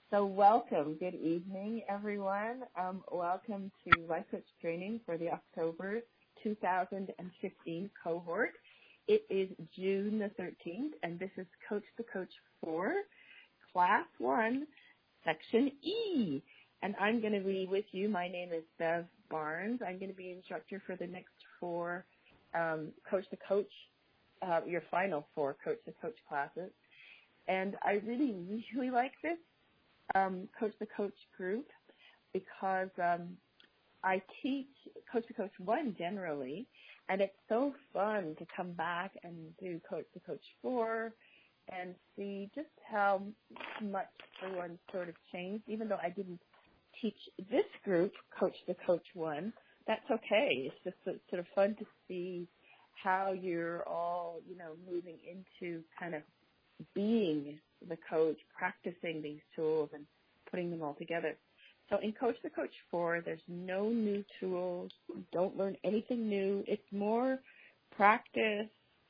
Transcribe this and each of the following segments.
So welcome. Good evening, everyone. Welcome to Life Coach Training for the October 2015 cohort. It is June the 13th, and this is Coach the Coach 4, Class 1, Section E. And I'm going to be with you. My name is Bev Barnes. I'm going to be instructor for the next 4 Coach the Coach, your final 4 Coach the Coach classes. And I really like this Coach the Coach group because I teach Coach the Coach 1 generally, and it's so fun to come back and do Coach the Coach 4 and see just how much everyone sort of changed. Even though I didn't teach this group Coach the Coach 1, that's okay. It's just sort of fun to see how you're all, moving into kind of being the coach, practicing these tools and putting them all together. So in Coach the Coach 4, there's no new tools. Don't learn anything new. It's more practice,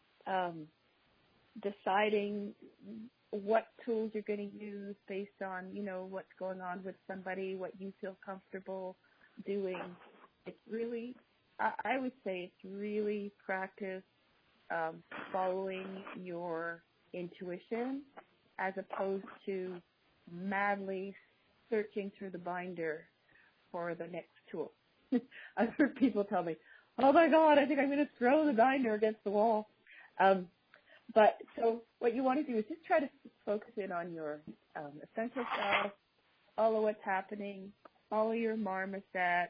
deciding what tools you're going to use based on, what's going on with somebody, what you feel comfortable doing. It's really, I would say it's really practice following your intuition as opposed to madly searching through the binder for the next tool. I've heard people tell me, oh my God, I think I'm going to throw the binder against the wall. But so what you want to do is just try to focus in on your essential self, follow what's happening, follow your marmoset,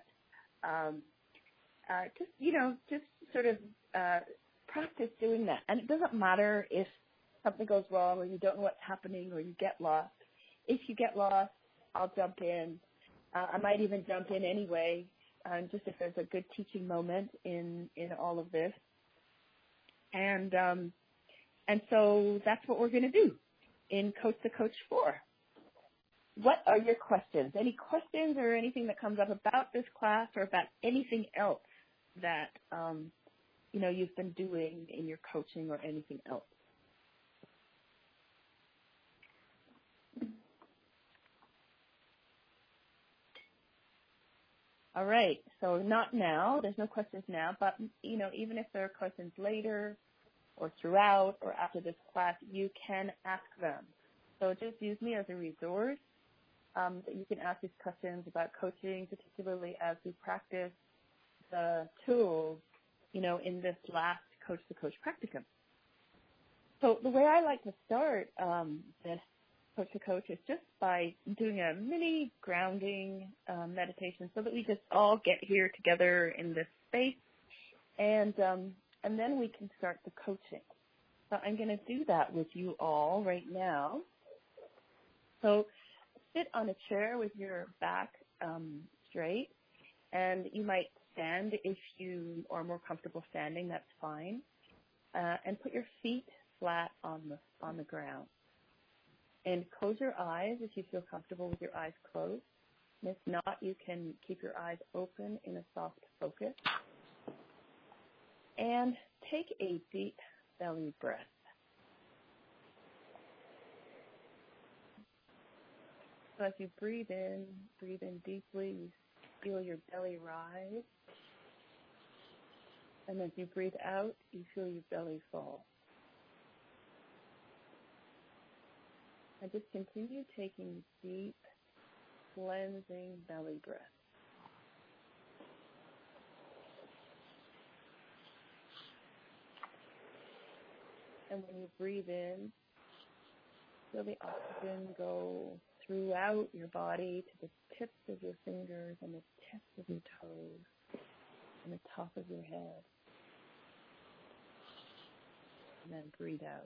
just sort of practice doing that. And it doesn't matter if something goes wrong or you don't know what's happening or you get lost. If you get lost, I'll jump in. I might even jump in anyway, just if there's a good teaching moment in all of this. And so that's what we're going to do in Coach the Coach 4. What are your questions? Any questions or anything that comes up about this class or about anything else that, you've been doing in your coaching or anything else? All right, so not now. There's no questions now, but, even if there are questions later or throughout or after this class, you can ask them. So just use me as a resource that you can ask these questions about coaching, particularly as we practice the tools, in this last Coach the Coach practicum. So the way I like to start this Coach to Coach is just by doing a mini grounding meditation so that we just all get here together in this space, and then we can start the coaching. So I'm going to do that with you all right now. So sit on a chair with your back straight, and you might stand if you are more comfortable standing. That's fine, and put your feet flat on the ground. And close your eyes if you feel comfortable with your eyes closed. And if not, you can keep your eyes open in a soft focus. And take a deep belly breath. So as you breathe in deeply, you feel your belly rise. And as you breathe out, you feel your belly fall. And just continue taking deep, cleansing belly breaths. And when you breathe in, feel the oxygen go throughout your body to the tips of your fingers and the tips of your toes and the top of your head. And then breathe out.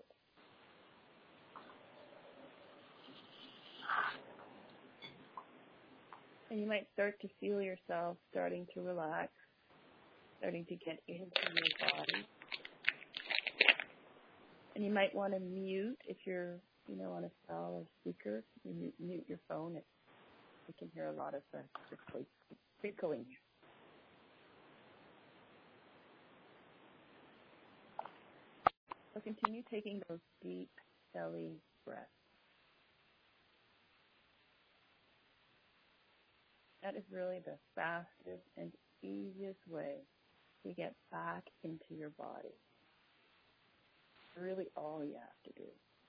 And you might start to feel yourself starting to relax, starting to get into your body. And you might want to mute if you're, on a cell or speaker. You mute your phone. You can hear a lot of the crickling. So continue taking those deep belly breaths. That is really the fastest and easiest way to get back into your body. Really all you have to do.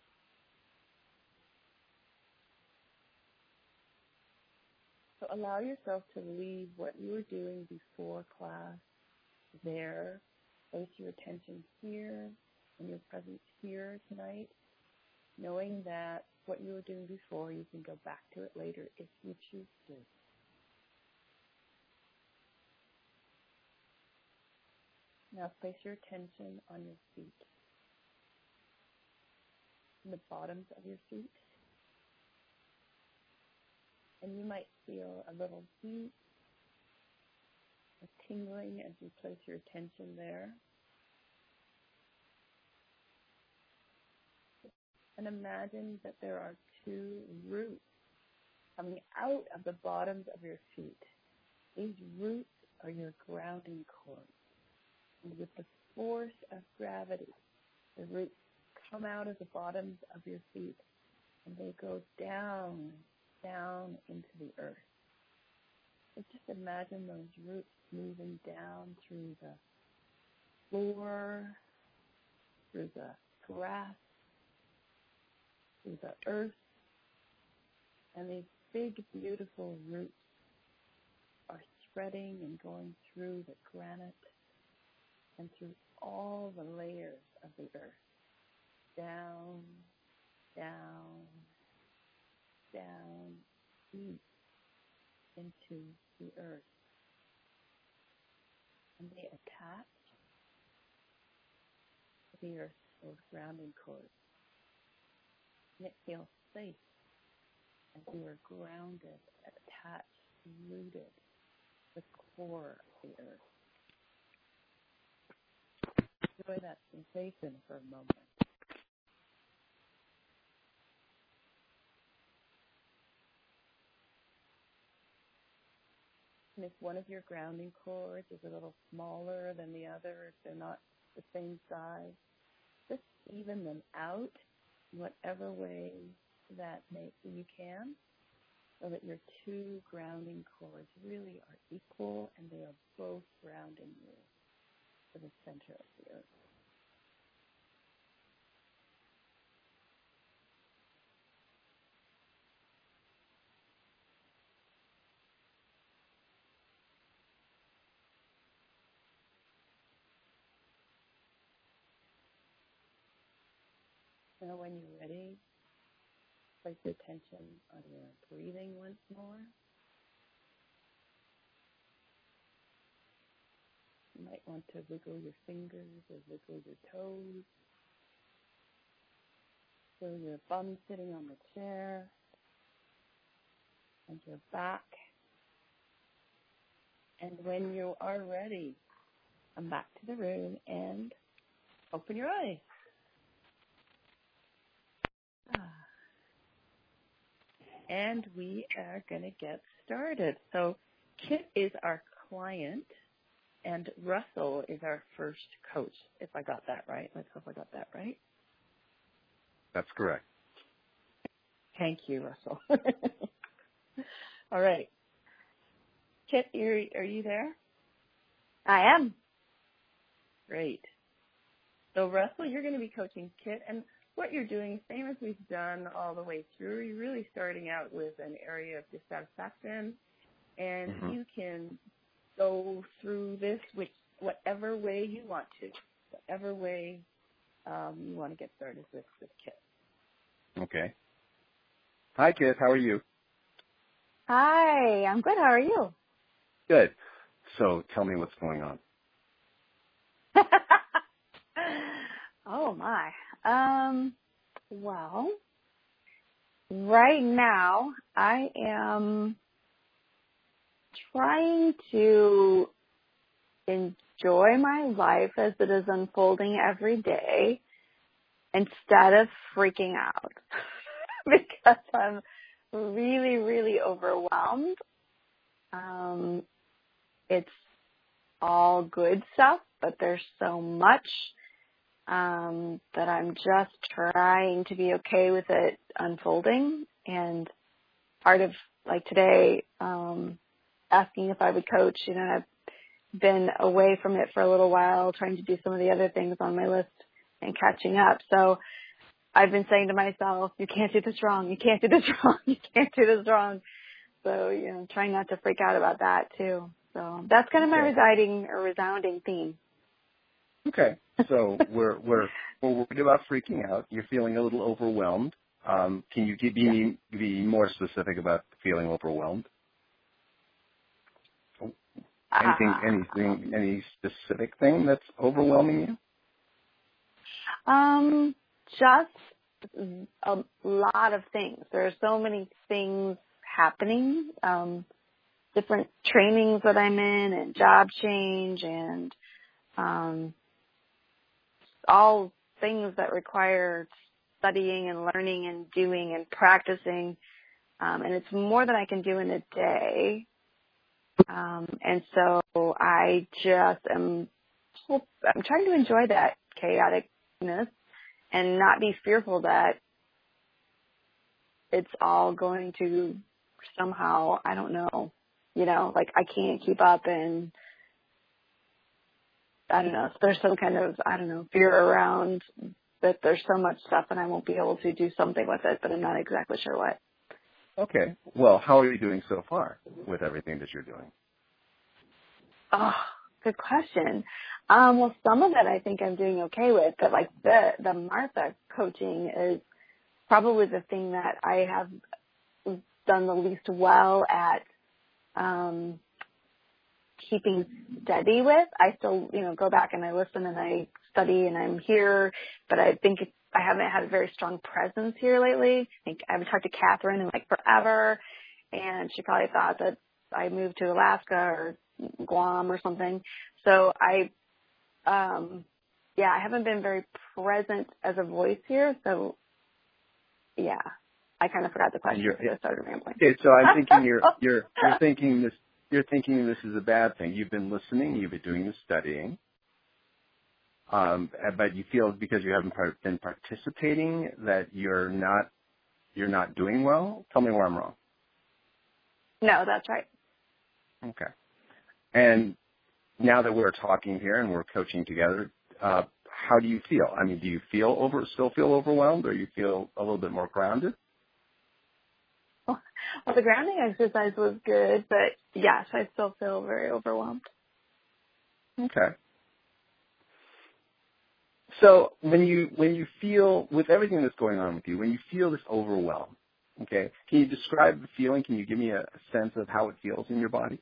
So allow yourself to leave what you were doing before class there. Place your attention here and your presence here tonight, knowing that what you were doing before, you can go back to it later if you choose to. Now place your attention on your feet, on the bottoms of your feet. And you might feel a little heat, a tingling as you place your attention there. And imagine that there are two roots coming out of the bottoms of your feet. These roots are your grounding cords. And with the force of gravity, the roots come out of the bottoms of your feet and they go down into the earth. So just imagine those roots moving down through the floor, through the grass, through the earth, and these big, beautiful roots are spreading and going through the granite and through all the layers of the earth, down, deep into the earth. And they attach to the earth, those grounding cords. And it feels safe as you are grounded, attached, rooted to the core of the earth. Enjoy that sensation for a moment. And if one of your grounding cords is a little smaller than the other, if they're not the same size, just even them out in whatever way that you can, so that your two grounding cords really are equal and they are both grounding you to the center of the earth. Now when you're ready, place your attention on your breathing once more. You might want to wiggle your fingers or wiggle your toes. Feel your bum sitting on the chair and your back. And when you are ready, come back to the room and open your eyes. And we are going to get started. So Kit is our client, and Russell is our first coach, if I got that right. Let's hope I got that right. That's correct. Thank you, Russell. All right. Kit, are you there? I am. Great. So, Russell, you're going to be coaching Kit, and what you're doing, same as we've done all the way through, you're really starting out with an area of dissatisfaction, and you can go through this whatever way you want to, whatever way you want to get started with Kit. Okay. Hi, Kit. How are you? Hi. I'm good. How are you? Good. So tell me what's going on. Oh, my. Well, right now I am trying to enjoy my life as it is unfolding every day instead of freaking out because I'm really, really overwhelmed. It's all good stuff, but there's so much that I'm just trying to be okay with it unfolding. And part of, like today, asking if I would coach. You know, I've been away from it for a little while, trying to do some of the other things on my list and catching up. So I've been saying to myself, you can't do this wrong. You can't do this wrong. You can't do this wrong. So, you know, trying not to freak out about that too. So that's kind of my resounding theme. Okay. So we're worried about freaking out. You're feeling a little overwhelmed. Can you be more specific about feeling overwhelmed? Any specific thing that's overwhelming you? Just a lot of things. There are so many things happening, different trainings that I'm in and job change and all things that require studying and learning and doing and practicing. And it's more than I can do in a day. And so I just I'm trying to enjoy that chaoticness and not be fearful that it's all going to somehow, I don't know, you know, like I can't keep up and I don't know, if there's some kind of, I don't know, fear around that there's so much stuff and I won't be able to do something with it, but I'm not exactly sure what. Okay. Well, how are you doing so far with everything that you're doing? Oh, good question. Well, some of it I think I'm doing okay with, but like the Martha coaching is probably the thing that I have done the least well at keeping steady with. I still, you know, go back and I listen and I study and I'm here, but I think I haven't had a very strong presence here lately. I think I haven't talked to Catherine in like forever, and she probably thought that I moved to Alaska or Guam or something. So I haven't been very present as a voice here. So yeah, I kind of forgot the question. I started rambling. Okay, so I'm thinking you're thinking this is a bad thing. You've been listening, you've been doing the studying, but you feel because you haven't been participating that you're not doing well. Tell me where I'm wrong. No, that's right. Okay. And now that we're talking here and we're coaching together, how do you feel? I mean, do you still feel overwhelmed, or you feel a little bit more grounded? Well, the grounding exercise was good, but yes, I still feel very overwhelmed. Okay. So when you feel, with everything that's going on with you, when you feel this overwhelm, okay, can you describe the feeling? Can you give me a sense of how it feels in your body?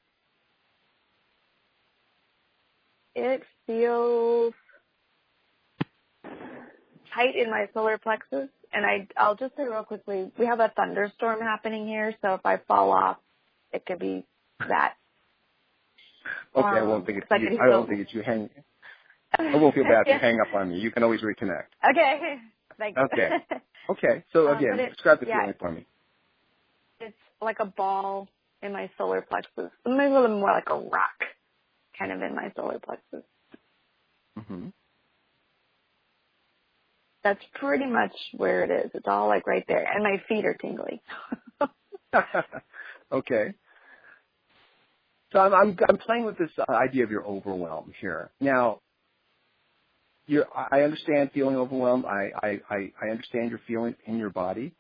It feels tight in my solar plexus. And I'll just say real quickly, we have a thunderstorm happening here, so if I fall off, it could be that. Okay, I won't think it's you hang. I won't feel bad if you hang up on me. You can always reconnect. Okay, thanks. Okay. So again, describe the feeling for me. It's like a ball in my solar plexus. Maybe a little more like a rock, kind of in my solar plexus. Mm-hmm. That's pretty much where it is. It's all like right there. And my feet are tingly. Okay. So I'm playing with this idea of your overwhelm here. Now, I understand feeling overwhelmed. I understand your feeling in your body.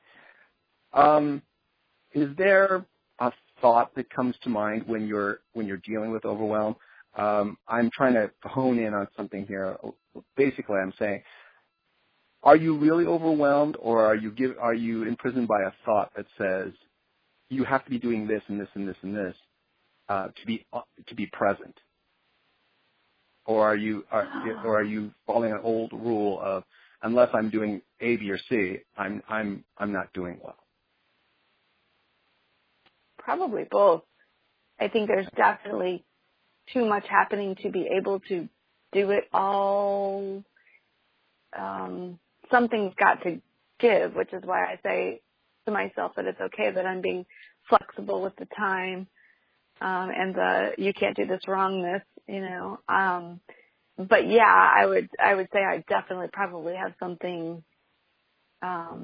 Is there a thought that comes to mind when you're dealing with overwhelm? I'm trying to hone in on something here. Basically, I'm saying, are you really overwhelmed, or are you imprisoned by a thought that says you have to be doing this and this and this and this to be present? Or are you following an old rule of unless I'm doing A, B, or C, I'm not doing well? Probably both. I think there's definitely too much happening to be able to do it all. Something's got to give, which is why I say to myself that it's okay that I'm being flexible with the time and the you can't do this wrongness, you know. But yeah, I would say I definitely probably have something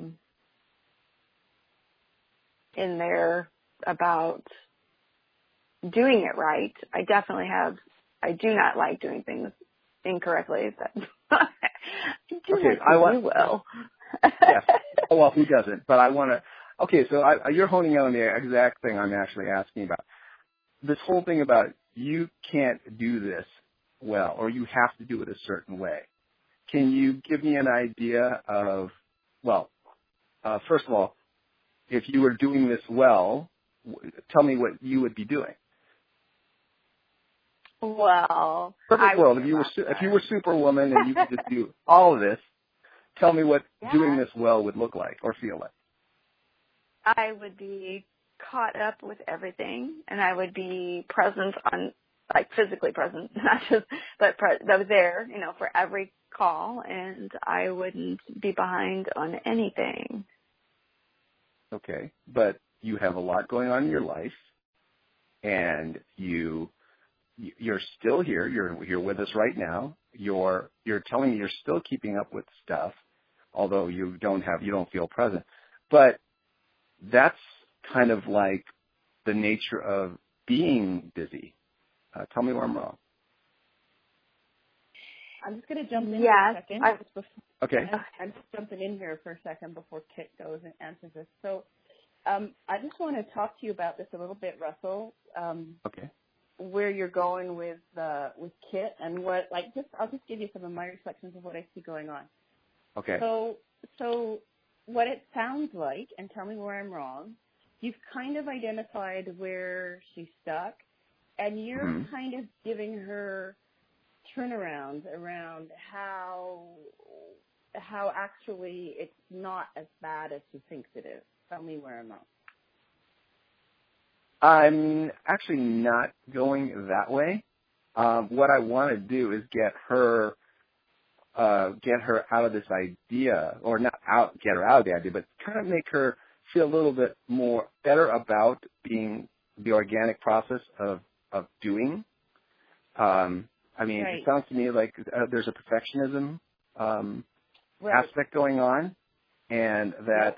in there about doing it right. I do not like doing things incorrectly. I do Okay, like to do well. Yes. Well, who doesn't? But I want to. Okay, so you're honing in on the exact thing I'm actually asking about. This whole thing about you can't do this well, or you have to do it a certain way. Can you give me an idea of, well, first of all, if you were doing this well, tell me what you would be doing. Well, Perfect world. If you were Superwoman and you could just do all of this, tell me what doing this well would look like or feel like. I would be caught up with everything, and I would be present like physically present, not just, but I was there, for every call, and I wouldn't be behind on anything. Okay, but you have a lot going on in your life, and you're still here. You're with us right now. You're telling me you're still keeping up with stuff, although you don't feel present. But that's kind of like the nature of being busy. Tell me where I'm wrong. I'm just going to jump in for a second. Okay. I'm just jumping in here for a second before Kit goes and answers this. So I just want to talk to you about this a little bit, Russell. Okay. Where you're going with Kit and I'll just give you some of my reflections of what I see going on. Okay. So what it sounds like, and tell me where I'm wrong, you've kind of identified where she's stuck, and you're kind of giving her turnarounds around how actually it's not as bad as she thinks it is. Tell me where I'm wrong. I'm actually not going that way. What I want to do is get her out of this idea, or not get her out of the idea, but kind of make her feel a little bit more better about being the organic process of doing. It sounds to me like there's a perfectionism aspect going on, and that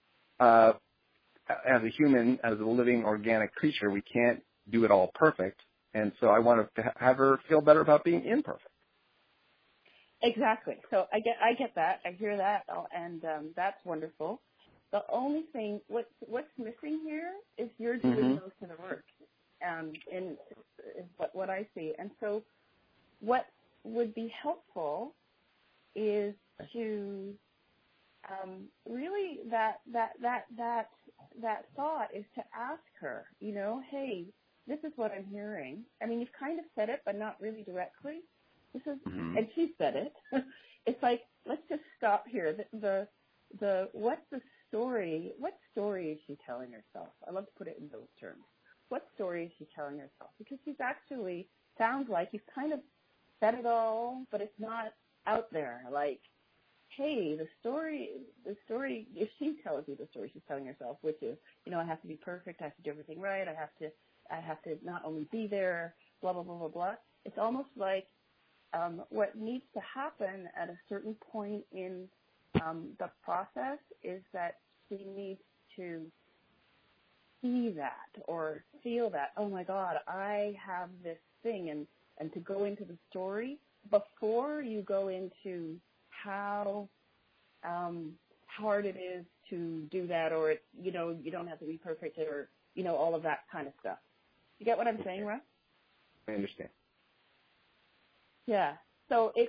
as a human, as a living organic creature, we can't do it all perfect. And so I want to have her feel better about being imperfect. Exactly. So I get that. I hear that, and that's wonderful. The only thing, what's missing here is you're doing most of the work, in what I see. And so what would be helpful is to really that thought is to ask her, hey, this is what I'm hearing. I mean, you've kind of said it, but not really directly. This is, and she said it. It's like, let's just stop here. What's the story? What story is she telling herself? I love to put it in those terms. What story is she telling herself? Because she's actually, sounds like you've kind of said it all, but it's not out there. Like, hey, the story, if she tells you the story she's telling herself, which is, I have to be perfect, I have to do everything right, I have to not only be there, blah, blah, blah, blah, blah. It's almost like what needs to happen at a certain point in the process is that she needs to see that or feel that, oh my God, I have this thing, and to go into the story before you go into how hard it is to do that, or it's, you don't have to be perfect, or all of that kind of stuff. You get what I'm saying, Russ? I understand. Yeah. So it's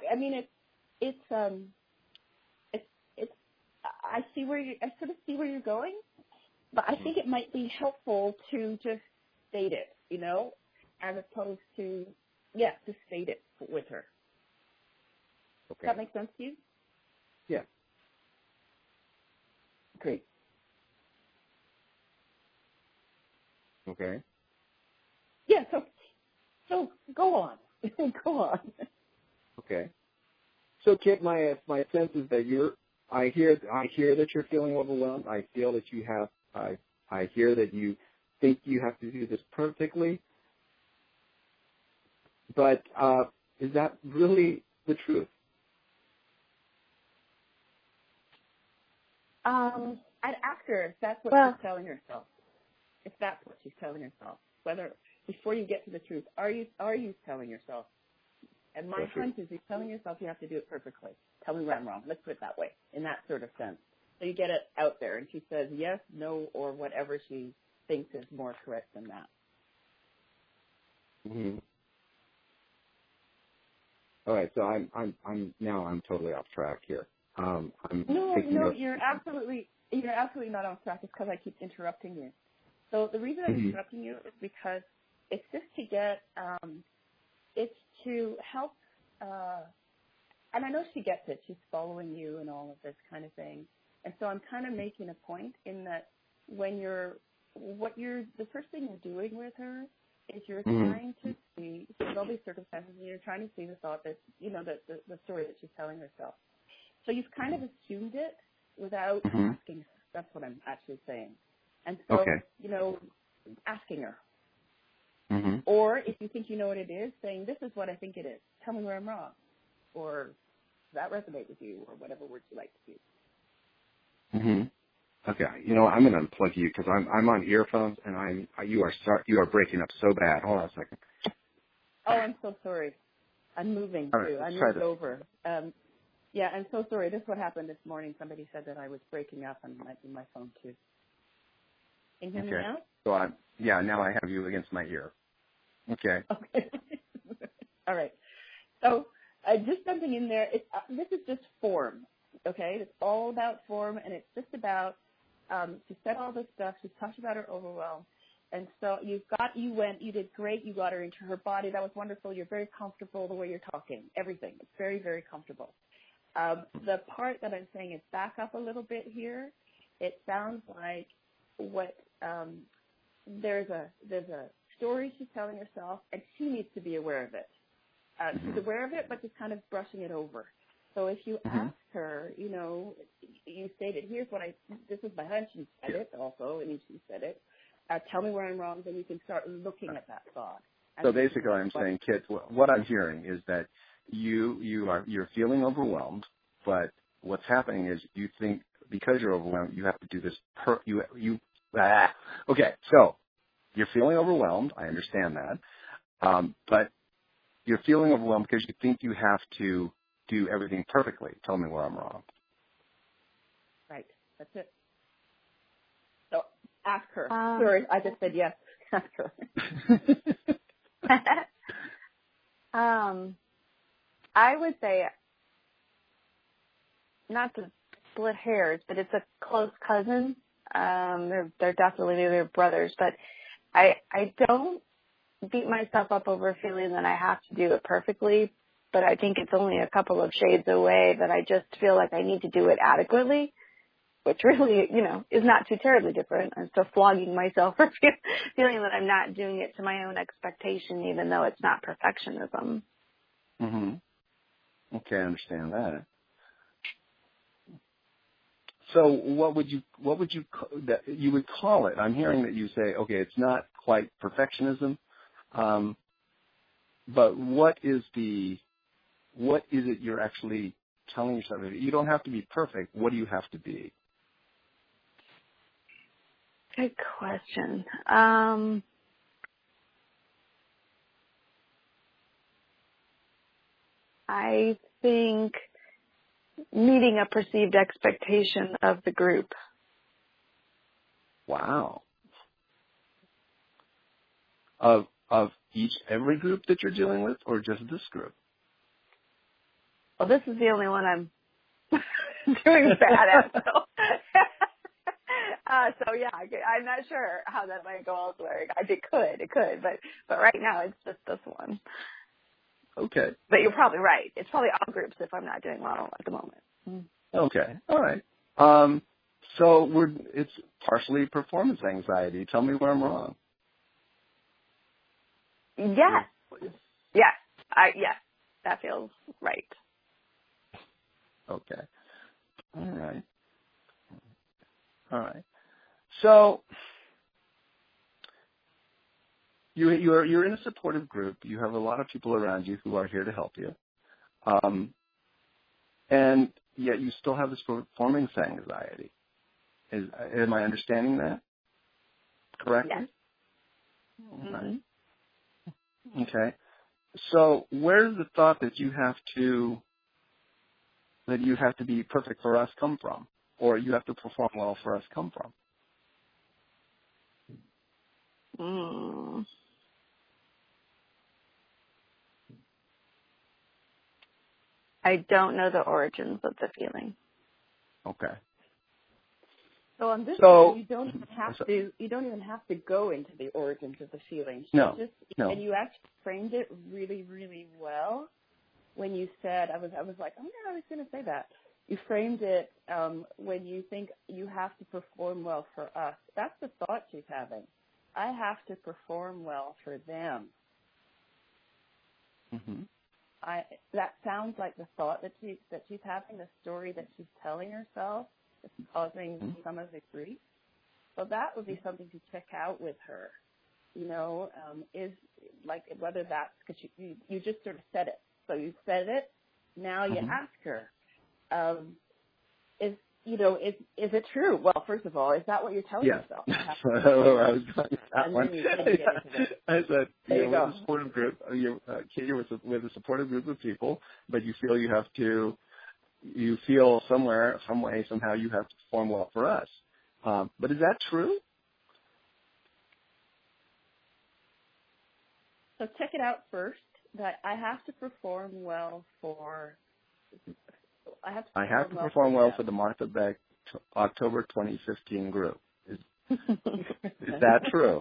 I sort of see where you're going, but I think it might be helpful to just state it, as opposed to to state it with her. Okay. Does that make sense to you? Yeah. Great. Okay. Yeah. So go on. Go on. Okay. So, Kit, my sense is that I hear that you're feeling overwhelmed. I feel that you have. I hear that you think you have to do this perfectly. But is that really the truth? I'd ask her if that's what she's telling herself. If that's what she's telling herself, whether before you get to the truth, are you telling yourself? And my hunch is you're telling yourself you have to do it perfectly. Tell me where I'm wrong. Let's put it that way, in that sort of sense. So you get it out there, and she says yes, no, or whatever she thinks is more correct than that. Mm-hmm. All right, so I'm totally off track here. No, you're absolutely not off track. It's because I keep interrupting you. So the reason I'm interrupting you is because it's just to get, it's to help, and I know she gets it. She's following you and all of this kind of thing. And so I'm kind of making a point in that when the first thing you're doing with her is you're trying to see, so there'll be circumstances, and you're trying to see the thought that, the story that she's telling herself. So you've kind of assumed it without asking her. That's what I'm actually saying. And so, asking her. Mm-hmm. Or if you think you know what it is, saying, this is what I think it is. Tell me where I'm wrong. Or does that resonate with you, or whatever words you like to use. Mm-hmm. Okay. I'm going to unplug you because I'm on earphones and you are breaking up so bad. Hold on a second. Oh, I'm so sorry. I'm moving too. I moved over. Yeah, I'm so sorry. This is what happened this morning. Somebody said that I was breaking up and might be my phone too. Can you hear me now? So now I have you against my ear. Okay. Okay. All right. So just something in there. This is just form. Okay, it's all about form, and it's just about, she said all this stuff, she talked about her overwhelm, and so you did great, you got her into her body, that was wonderful, you're very comfortable the way you're talking, everything, it's very, very comfortable. The part that I'm saying is back up a little bit here, it sounds like there's a story she's telling herself, and she needs to be aware of it. She's aware of it, but just kind of brushing it over. So if you ask her, you stated, this is my hunch, you said it also, and she said it, tell me where I'm wrong, then you can start looking at that thought. So basically I'm saying, kids, what I'm hearing is that you're feeling overwhelmed, but what's happening is you think because you're overwhelmed, you have to do this okay, so you're feeling overwhelmed, I understand that, but you're feeling overwhelmed because you think you have to do everything perfectly. Tell me where I'm wrong. Right. That's it. So ask her. Sorry, I just said yes. Ask her. I would say, not to split hairs, but it's a close cousin. They're definitely they're brothers, but I don't beat myself up over feeling that I have to do it perfectly. But I think it's only a couple of shades away that I just feel like I need to do it adequately, which really, is not too terribly different. I'm still flogging myself for feeling that I'm not doing it to my own expectation, even though it's not perfectionism. Mm-hmm. Okay, I understand that. So what would you call it? I'm hearing that you say, okay, it's not quite perfectionism, but what is it you're actually telling yourself? You don't have to be perfect. What do you have to be? Good question. I think meeting a perceived expectation of the group. Wow. Of every group that you're dealing with, or just this group? Well, this is the only one I'm doing bad at. So yeah, I'm not sure how that might go elsewhere. It could, but right now it's just this one. Okay. But you're probably right. It's probably all groups if I'm not doing well at the moment. Okay. All right. So it's partially performance anxiety. Tell me where I'm wrong. Yes. Yes. That feels right. Okay. All right. So you're in a supportive group. You have a lot of people around you who are here to help you, and yet you still have this performance anxiety. Am I understanding that correctly? Yes. All right. Okay. So where's the thought that you have to be perfect for us come from, or you have to perform well for us come from? I don't know the origins of the feeling. Okay. So on this one, you don't even have to go into the origins of the feeling. No. And you actually framed it really, really well when you said, I was like, oh yeah, I was going to say that. You framed it when you think you have to perform well for us. That's the thought she's having. I have to perform well for them. Mm-hmm. That sounds like the thought that she's having, the story that she's telling herself. It's causing some of the grief. So that would be something to check out with her. Is like whether that's because you just sort of said it. So you said it. Now you ask her, is it true? Well, first of all, is that what you're telling yourself? So I was going to that one. I said, with a supportive group, you're with a supportive group of people, but you feel somewhere, some way, somehow you have to perform well for us. But is that true? So check it out first. That I have to perform well for. I have to perform well for the Martha Beck October 2015 group. Is that true?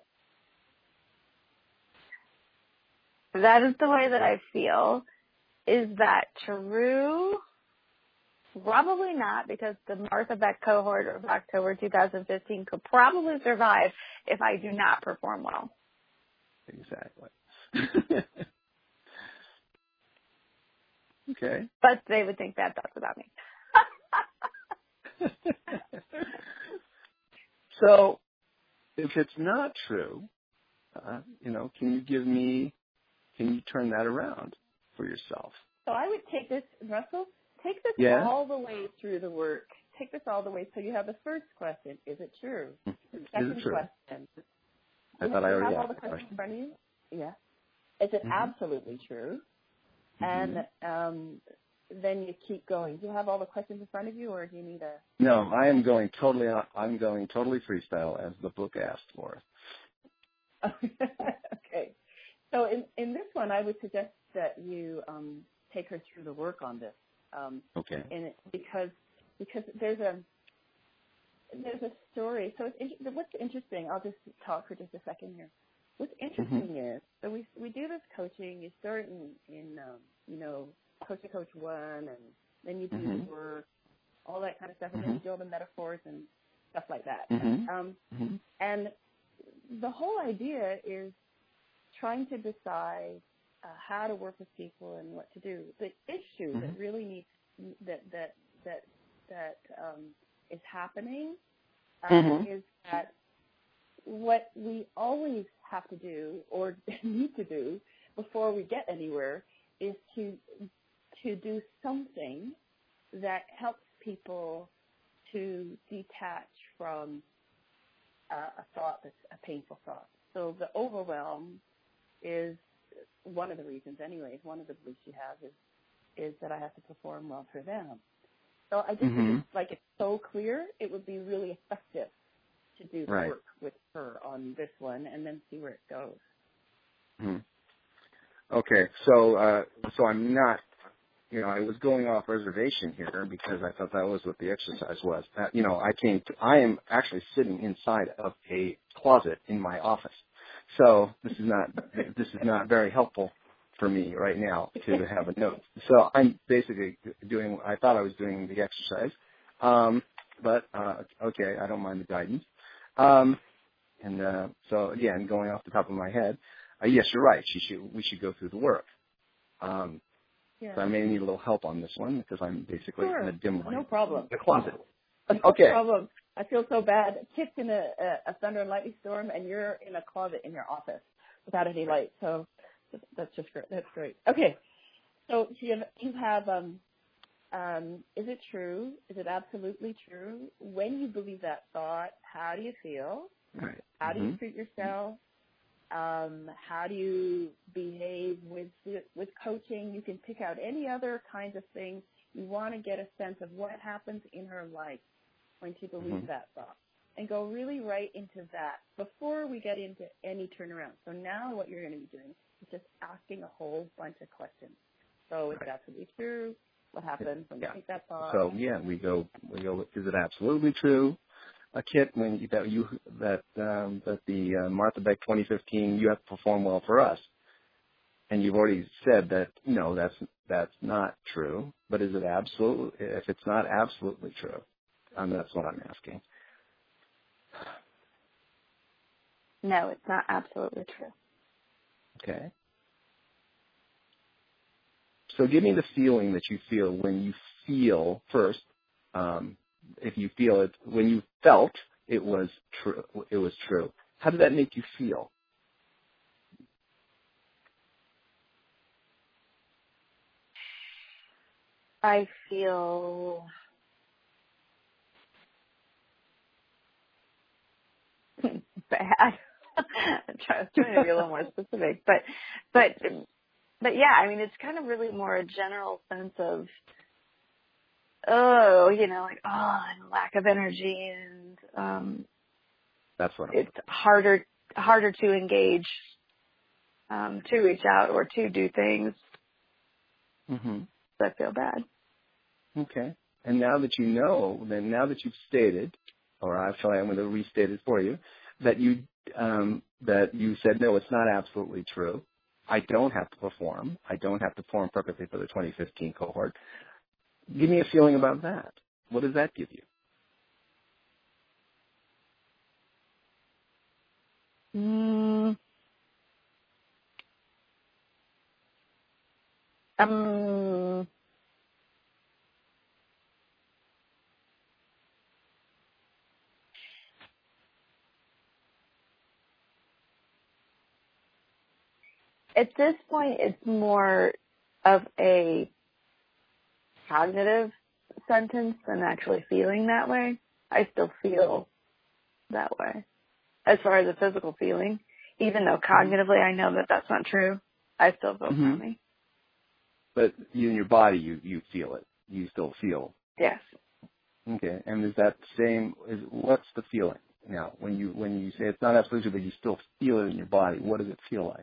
That is the way that I feel. Is that true? Probably not, because the Martha Beck cohort of October 2015 could probably survive if I do not perform well. Exactly. Okay. But they would think that that's about me. So, if it's not true, can you turn that around for yourself? So I would take this, Russell, all the way through the work. Take this all the way. So you have the first question, is it true? The second question. I thought I already have all asked the questions question. in front of you? Yeah. Is it absolutely true? And then you keep going. Do you have all the questions in front of you, or do you need a? No, I'm going totally freestyle, as the book asked for. Okay. So in this one, I would suggest that you take her through the work on this. Okay. And because there's a story. So what's interesting? I'll just talk for just a second here. What's interesting is, so we do this coaching. You start in Coach 1, and then you do the work, all that kind of stuff, and then you do all the metaphors and stuff like that. And the whole idea is trying to decide how to work with people and what to do. The issue that really needs that is happening is that what we always have to do or need to do before we get anywhere is to do something that helps people to detach from a thought that's a painful thought. So the overwhelm is one of the reasons, anyways, one of the beliefs you have is that I have to perform well for them. So I just think it's so clear, it would be really effective to do the work with her on this one and then see where it goes. Okay, so I'm not, I was going off reservation here because I thought that was what the exercise was. I am actually sitting inside of a closet in my office. So this is not very helpful for me right now to have a note. So I'm basically I thought I was doing the exercise. But okay, I don't mind the guidance. So again, going off the top of my head, yes, you're right. We should go through the work. So I may need a little help on this one because I'm basically in a dim light. No problem. In a closet. Okay. No problem. I feel so bad. Kit's in a thunder and lightning storm, and you're in a closet in your office without any light. So that's just great. That's great. Okay. So you have is it true? Is it absolutely true? When you believe that thought, how do you feel? Right. How do you treat yourself? How do you behave with coaching? You can pick out any other kinds of things. You want to get a sense of what happens in her life when she believes that thought, and go really right into that before we get into any turnaround. So now what you're going to be doing is just asking a whole bunch of questions. So is it absolutely true? What happens when you think that thought? So we go. Is it absolutely true, Kit? When that the Martha Beck 2015, you have to perform well for us, and you've already said that no, that's not true. But is it absolute? If it's not absolutely true, that's what I'm asking. No, it's not absolutely true. Okay. So give me the feeling that you feel when you feel first, if you feel it, when you felt it was true. How did that make you feel? I feel bad. I'm trying to be a little more specific, but yeah, I mean, it's kind of really more a general sense of, and lack of energy, and that's what it's harder to engage, to reach out or to do things. Mm-hmm. So I feel bad. Okay. And now that you know, then now that you've stated, or actually I'm going to restate it for you, that you said, no, it's not absolutely true. I don't have to perform. I don't have to perform perfectly for the 2015 cohort. Give me a feeling about that. What does that give you? At this point, it's more of a cognitive sentence than actually feeling that way. I still feel that way. As far as the physical feeling, even though cognitively I know that that's not true, I still feel funny. But you in your body, you feel it. You still feel. Yes. Okay. And is that the same? What's the feeling now when you say it's not absolutely, but you still feel it in your body? What does it feel like?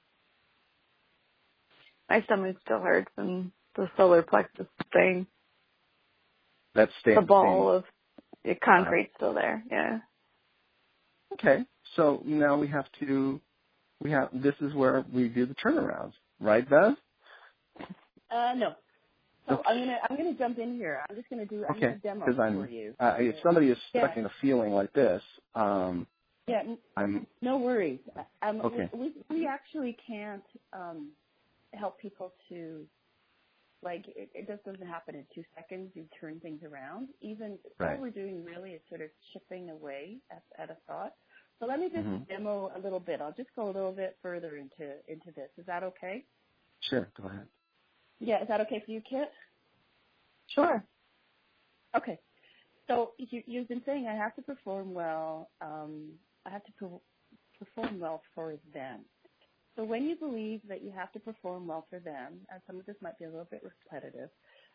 My stomach still hurts, and the solar plexus thing. That's the ball of concrete still there. Yeah. Okay. So now this is where we do the turnarounds, right, Beth? No. So okay. I'm gonna jump in here. I'm just gonna do a demo for you. If somebody is stuck in a feeling like this, no worries. Okay. We actually can't help people to, like, it just doesn't happen in 2 seconds. You turn things around. All we're doing really is sort of chipping away at a thought. So let me just demo a little bit. I'll just go a little bit further into this. Is that okay? Sure. Go ahead. Yeah. Is that okay for you, Kit? Sure. Okay. So you've been saying I have to perform well. I have to perform well for them. So when you believe that you have to perform well for them, and some of this might be a little bit repetitive,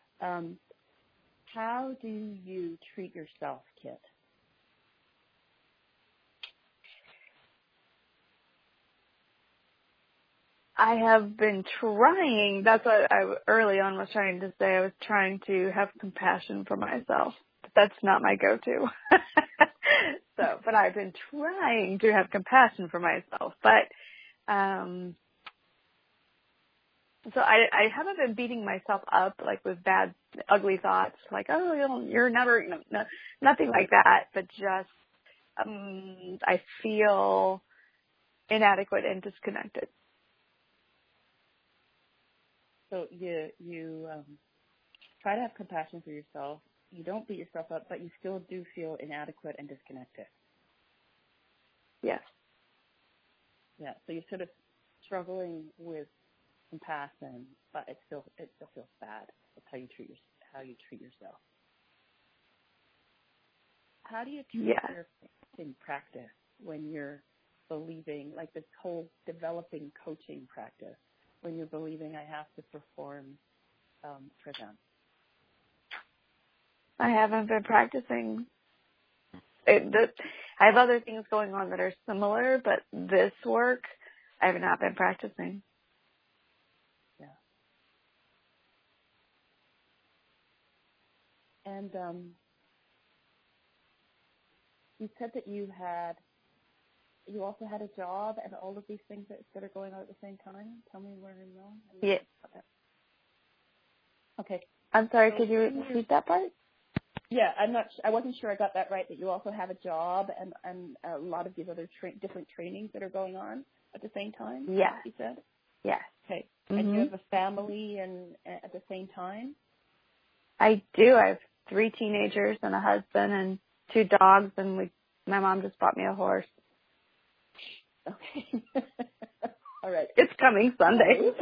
how do you treat yourself, Kit? I have been trying. That's what I early on was trying to say. I was trying to have compassion for myself. But that's not my go-to. But I've been trying to have compassion for myself. But so I haven't been beating myself up like with bad, ugly thoughts, like, oh, you're never, nothing like that. But just I feel inadequate and disconnected. So you try to have compassion for yourself. You don't beat yourself up, but you still do feel inadequate and disconnected. Yes. Yeah. So you're sort of struggling with compassion, but it still feels bad. That's how you treat yourself. How do you treat yourself in practice when you're believing, like this whole developing coaching practice, when you're believing I have to perform for them? I haven't been practicing. I have other things going on that are similar, but this work, I have not been practicing. Yeah. And you said that you also had a job and all of these things that are going on at the same time. Tell me where you're going. Yeah. Okay. I'm sorry, could you repeat that part? Yeah, I wasn't sure I got that right, that you also have a job and a lot of these other different trainings that are going on at the same time? Yes. You said? Yes. Okay. Mm-hmm. And you have a family and at the same time? I do. I have 3 teenagers and a husband and 2 dogs, and my mom just bought me a horse. Okay. All right. It's coming Sunday.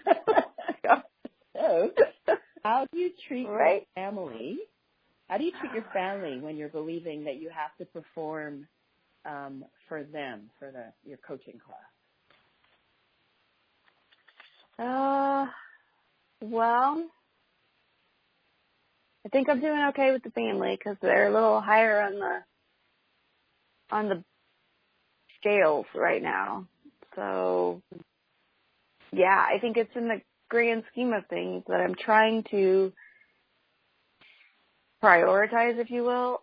So, how do you treat your family? How do you treat your family when you're believing that you have to perform for them, for your coaching class? Well, I think I'm doing okay with the family because they're a little higher on the scales right now. So, yeah, I think it's in the grand scheme of things that I'm trying to prioritize, if you will,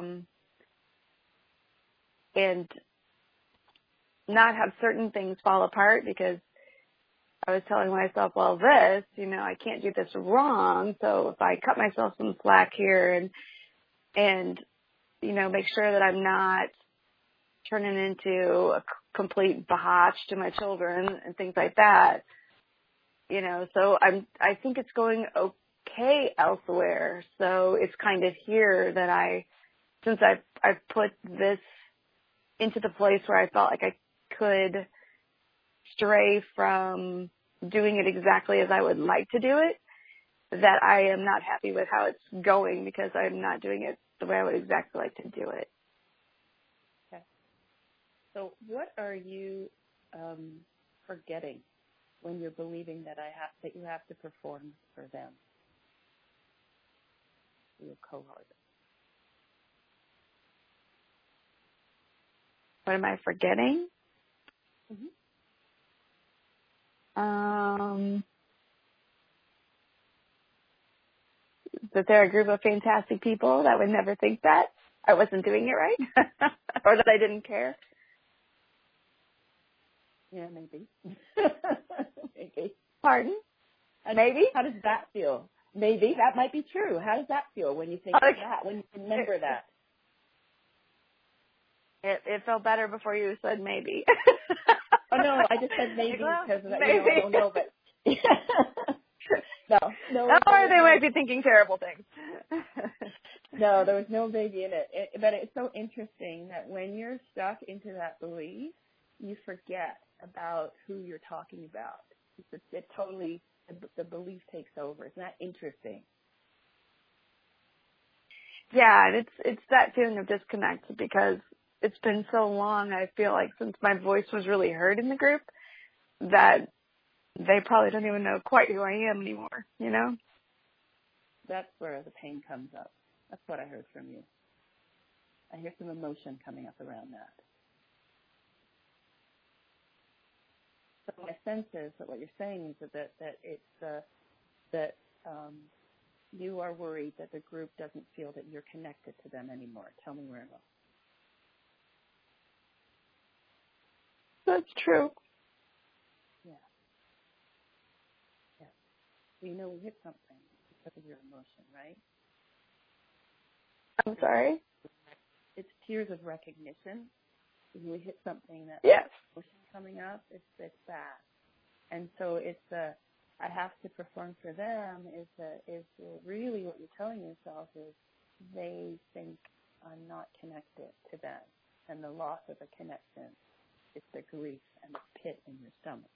and not have certain things fall apart, because I was telling myself, well, I can't do this wrong. So if I cut myself some slack here and make sure that I'm not turning into a complete bahach to my children and things like that, so I think it's going okay elsewhere. So it's kind of here that since I've put this into the place where I felt like I could stray from doing it exactly as I would like to do it, that I am not happy with how it's going because I'm not doing it the way I would exactly like to do it. Okay. So what are you forgetting when you're believing that you have to perform for them, for your cohort? What am I forgetting? Mm-hmm. That they're a group of fantastic people that would never think that I wasn't doing it right or that I didn't care. Yeah, maybe. Maybe. Pardon? Maybe? How does that feel? Maybe. That might be true. How does that feel when you think of that, when you remember that? It felt better before you said maybe. Oh, no, I just said maybe because of that. Maybe. I don't know, but... No. Or they might be thinking terrible things. No, there was no maybe in it. But it's so interesting that when you're stuck into that belief, you forget about who you're talking about. It totally, the belief takes over. Isn't that interesting? Yeah, and it's that feeling of disconnect because it's been so long, I feel like, since my voice was really heard in the group, that they probably don't even know quite who I am anymore, That's where the pain comes up. That's what I heard from you. I hear some emotion coming up around that. So my sense is that what you're saying is that it's that you are worried that the group doesn't feel that you're connected to them anymore. Tell me where I'm wrong. That's true. Yeah. We hit something because of your emotion, right? I'm sorry? It's tears of recognition. When we hit something that emotion coming up, it's that. And so it's I have to perform for them is really what you're telling yourself is they think I'm not connected to them. And the loss of a connection is the grief and the pit in your stomach.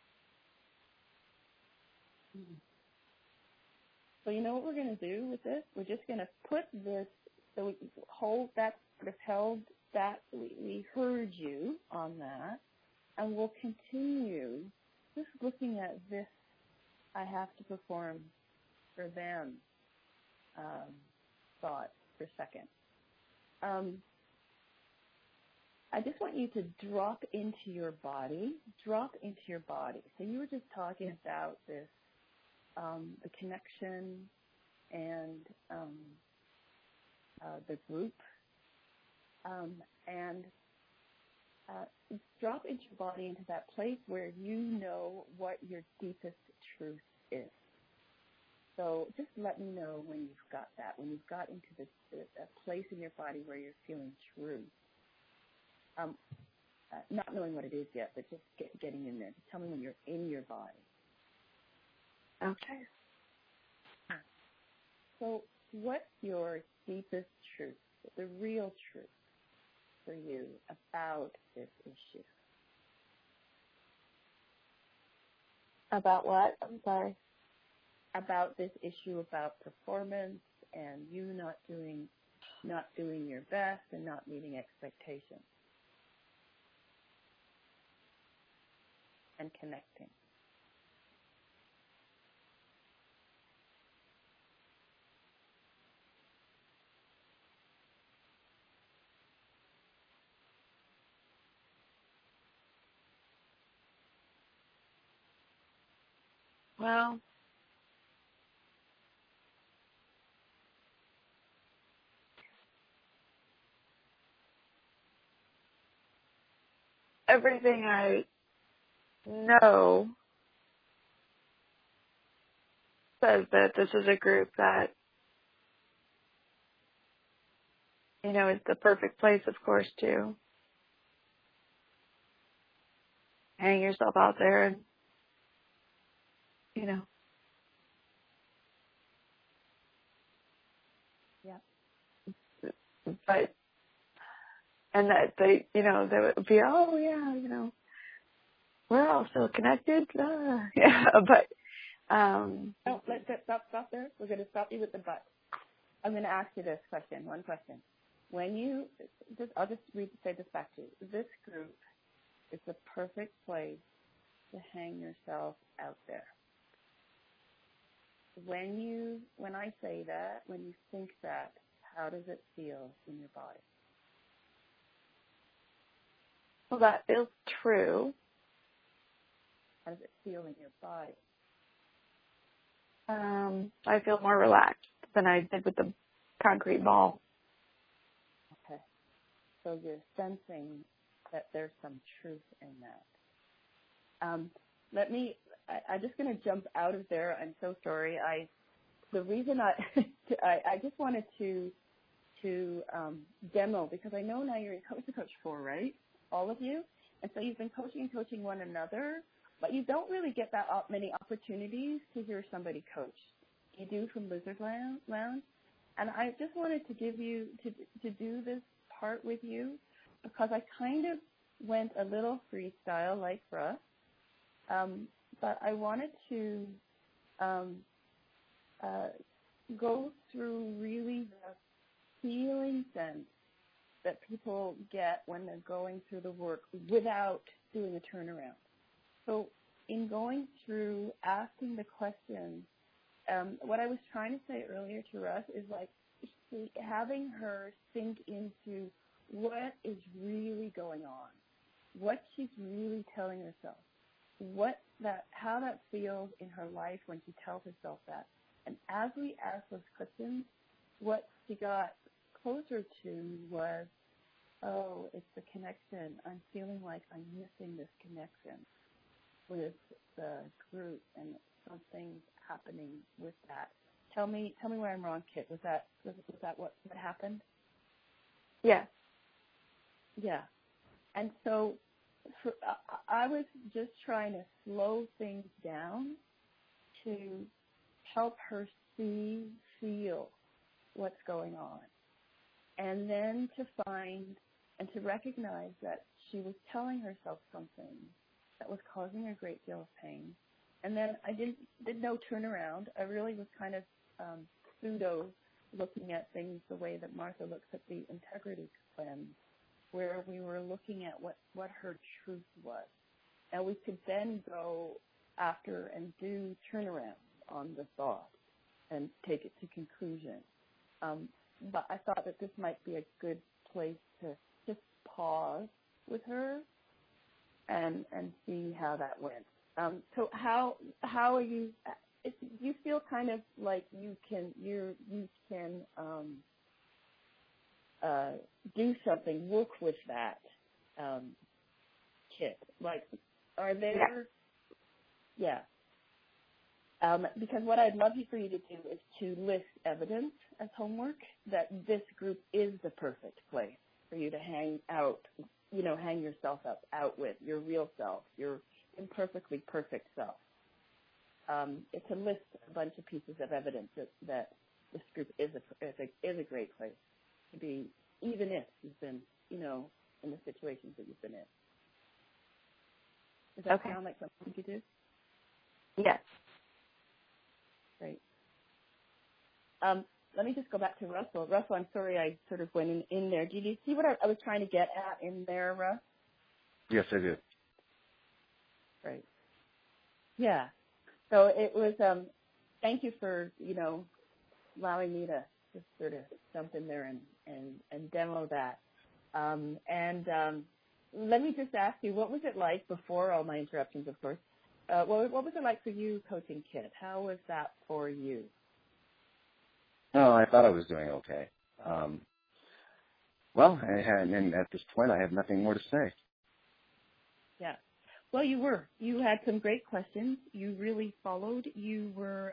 Mm-hmm. So you know what we're going to do with this? We're just going to put this, so we hold that, sort of held that, we heard you on that, and we'll continue just looking at this I have to perform for them thought for a second. I just want you to drop into your body. So you were just talking about this, the connection and the group. And drop into your body into that place where you know what your deepest truth is. So just let me know when you've got that, when you've got into a place in your body where you're feeling true. Not knowing what it is yet, but just getting in there. Just tell me when you're in your body. Okay. So what's your deepest truth, the real truth for you about this issue? About what? I'm sorry. About this issue about performance and you not doing your best and not meeting expectations. And connecting. Well, everything I know says that this is a group that, is the perfect place, of course, to hang yourself out there and, Yeah. But, and that they would be, oh, yeah, we're all still connected. Yeah, but, No, let's stop there. We're going to stop you with the but. I'm going to ask you this question, one question. I'll just say this back to you. This group is the perfect place to hang yourself out there. When I say that, when you think that, how does it feel in your body? Well, that feels true. How does it feel in your body? I feel more relaxed than I did with the concrete ball. Okay. So you're sensing that there's some truth in that. I'm just going to jump out of there. I'm so sorry. The reason I just wanted to demo, because I know now you're in Coach to Coach 4, right? All of you. And so you've been coaching one another, but you don't really get that many opportunities to hear somebody coach. You do from Lizard Lounge. And I just wanted to give you, to do this part with you, because I kind of went a little freestyle like Russ, but I wanted to go through really the feeling sense that people get when they're going through the work without doing a turnaround. So in going through asking the questions, what I was trying to say earlier to Russ is like having her sink into what is really going on, what she's really telling herself, how that feels in her life when she tells herself that. And as we asked those questions, what she got closer to was, oh, it's the connection. I'm feeling like I'm missing this connection with the group, and something's happening with that. Tell me where I'm wrong, Kit. Was that what happened? Yeah. Yeah. And so I was just trying to slow things down to help her feel what's going on. And then to find and to recognize that she was telling herself something that was causing her a great deal of pain. And then I did no turnaround. I really was kind of pseudo looking at things the way that Martha looks at the integrity cleanse where we were looking at what her truth was. And we could then go after and do turnaround on the thought and take it to conclusion. But I thought that this might be a good place to just pause with her and see how that went. So how are you? You feel kind of like you can do something, work with that, Kit. Like, are there? Yeah. Because what I'd love for you to do is to list evidence as homework that this group is the perfect place for you to hang yourself out with, your real self, your imperfectly perfect self. It's to list a bunch of pieces of evidence that this group is a great place to be, even if you've been, in the situations that you've been in. Does that sound like something you do? Yes. Great. Let me just go back to Russell. Russell, I'm sorry I sort of went in there. Did you see what I was trying to get at in there, Russ? Yes, I did. Right. Yeah. So it was, thank you for, allowing me to just sort of jump in there and demo that. Let me just ask you, what was it like before all my interruptions, of course? What was it like for you coaching Kit? How was that for you? Oh, I thought I was doing okay. And at this point, I have nothing more to say. Yeah. Well, you were. You had some great questions. You really followed. You were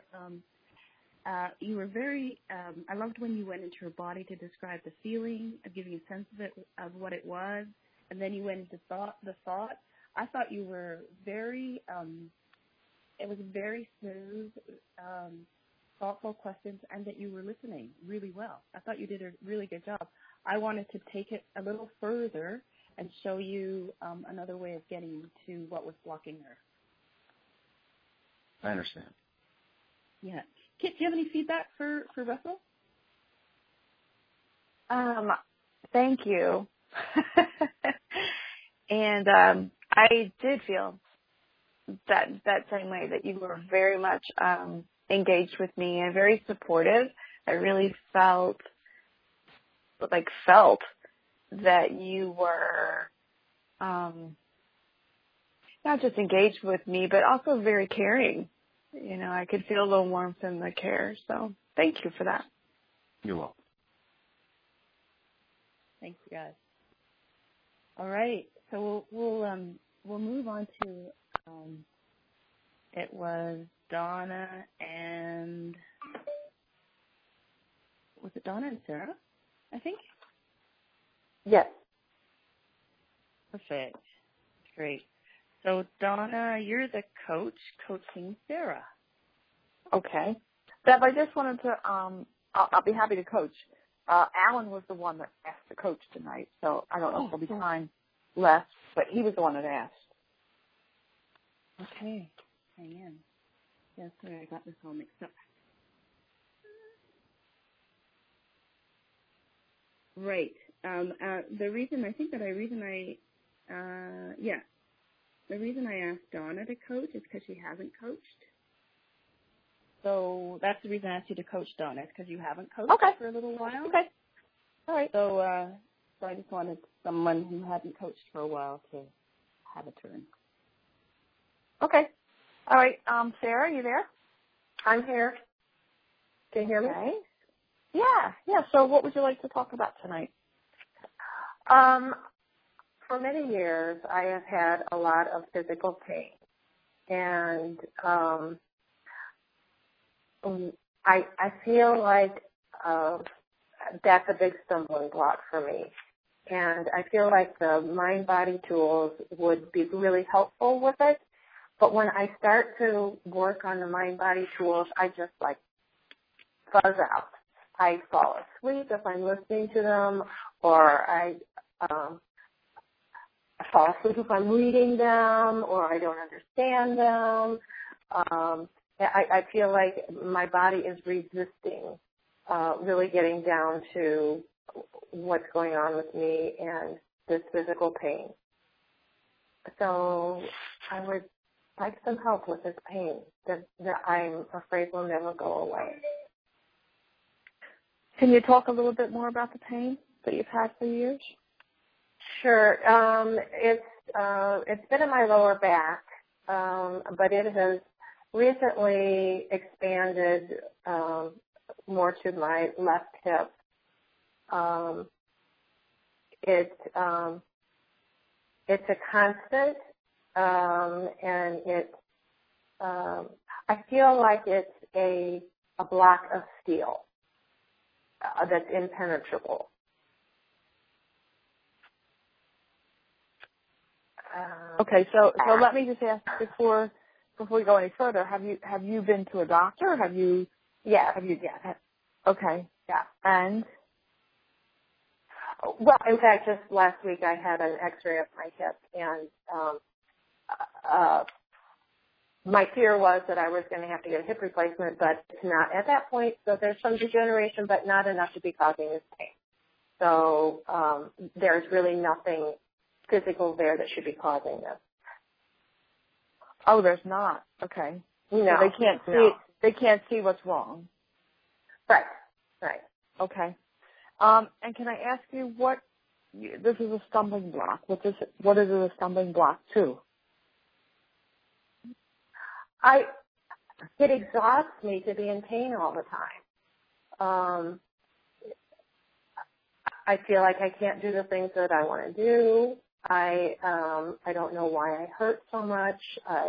very. I loved when you went into her body to describe the feeling, of giving a sense of it, of what it was, and then you went into the thought. I thought you were very. It was very smooth, thoughtful questions, and that you were listening really well. I thought you did a really good job. I wanted to take it a little further and show you another way of getting to what was blocking her. I understand. Yeah. Kit, do you have any feedback for Russell? Thank you. And I did feel that same way, that you were very much engaged with me and very supportive. I really felt that you were not just engaged with me, but also very caring. I could feel the warmth and the care. So thank you for that. You're welcome. Thanks, guys. All right, so we'll move on to it was Donna and Sarah, I think? Yes. Perfect. Great. So, Donna, you're the coach coaching Sarah. Okay. Deb, I just wanted to, I'll be happy to coach. Alan was the one that asked to coach tonight, so I don't know if there'll be time left, but he was the one that asked. Okay. Hang in. Yeah, sorry, I got this all mixed up. Right. The reason I asked Donna to coach is because she hasn't coached. So that's the reason I asked you to coach Donna, is because you haven't coached for a little while. Okay. All right. So I just wanted someone who hadn't coached for a while to have a turn. Okay. All right. Sarah, you there? I'm here. Can you hear me? Okay. Yeah. So what would you like to talk about tonight? For many years, I have had a lot of physical pain, and I feel like that's a big stumbling block for me. And I feel like the mind-body tools would be really helpful with it. But when I start to work on the mind-body tools, I just fuzz out. I fall asleep if I'm listening to them, or I fall asleep if I'm reading them, or I don't understand them. I feel like my body is resisting really getting down to what's going on with me, and this physical pain. So I would like some help with this pain that I'm afraid will never go away. Can you talk a little bit more about the pain that you've had for years? Sure. It's been in my lower back, but it has recently expanded more to my left hip. It's a constant, and I feel like it's a block of steel that's impenetrable. Okay, so let me just ask before we go any further. Have you been to a doctor? Yes. Okay. Yeah. And? Well, in fact, just last week I had an X-ray of my hip, and my fear was that I was going to have to get a hip replacement, but it's not at that point. So there's some degeneration, but not enough to be causing this pain. So there's really nothing physical there that should be causing this. Oh, there's not. Okay. No. So they can't see. No. They can't see what's wrong. Right. Okay. And can I ask you this is a stumbling block. What is it a stumbling block to? It exhausts me to be in pain all the time. I feel like I can't do the things that I want to do. I don't know why I hurt so much.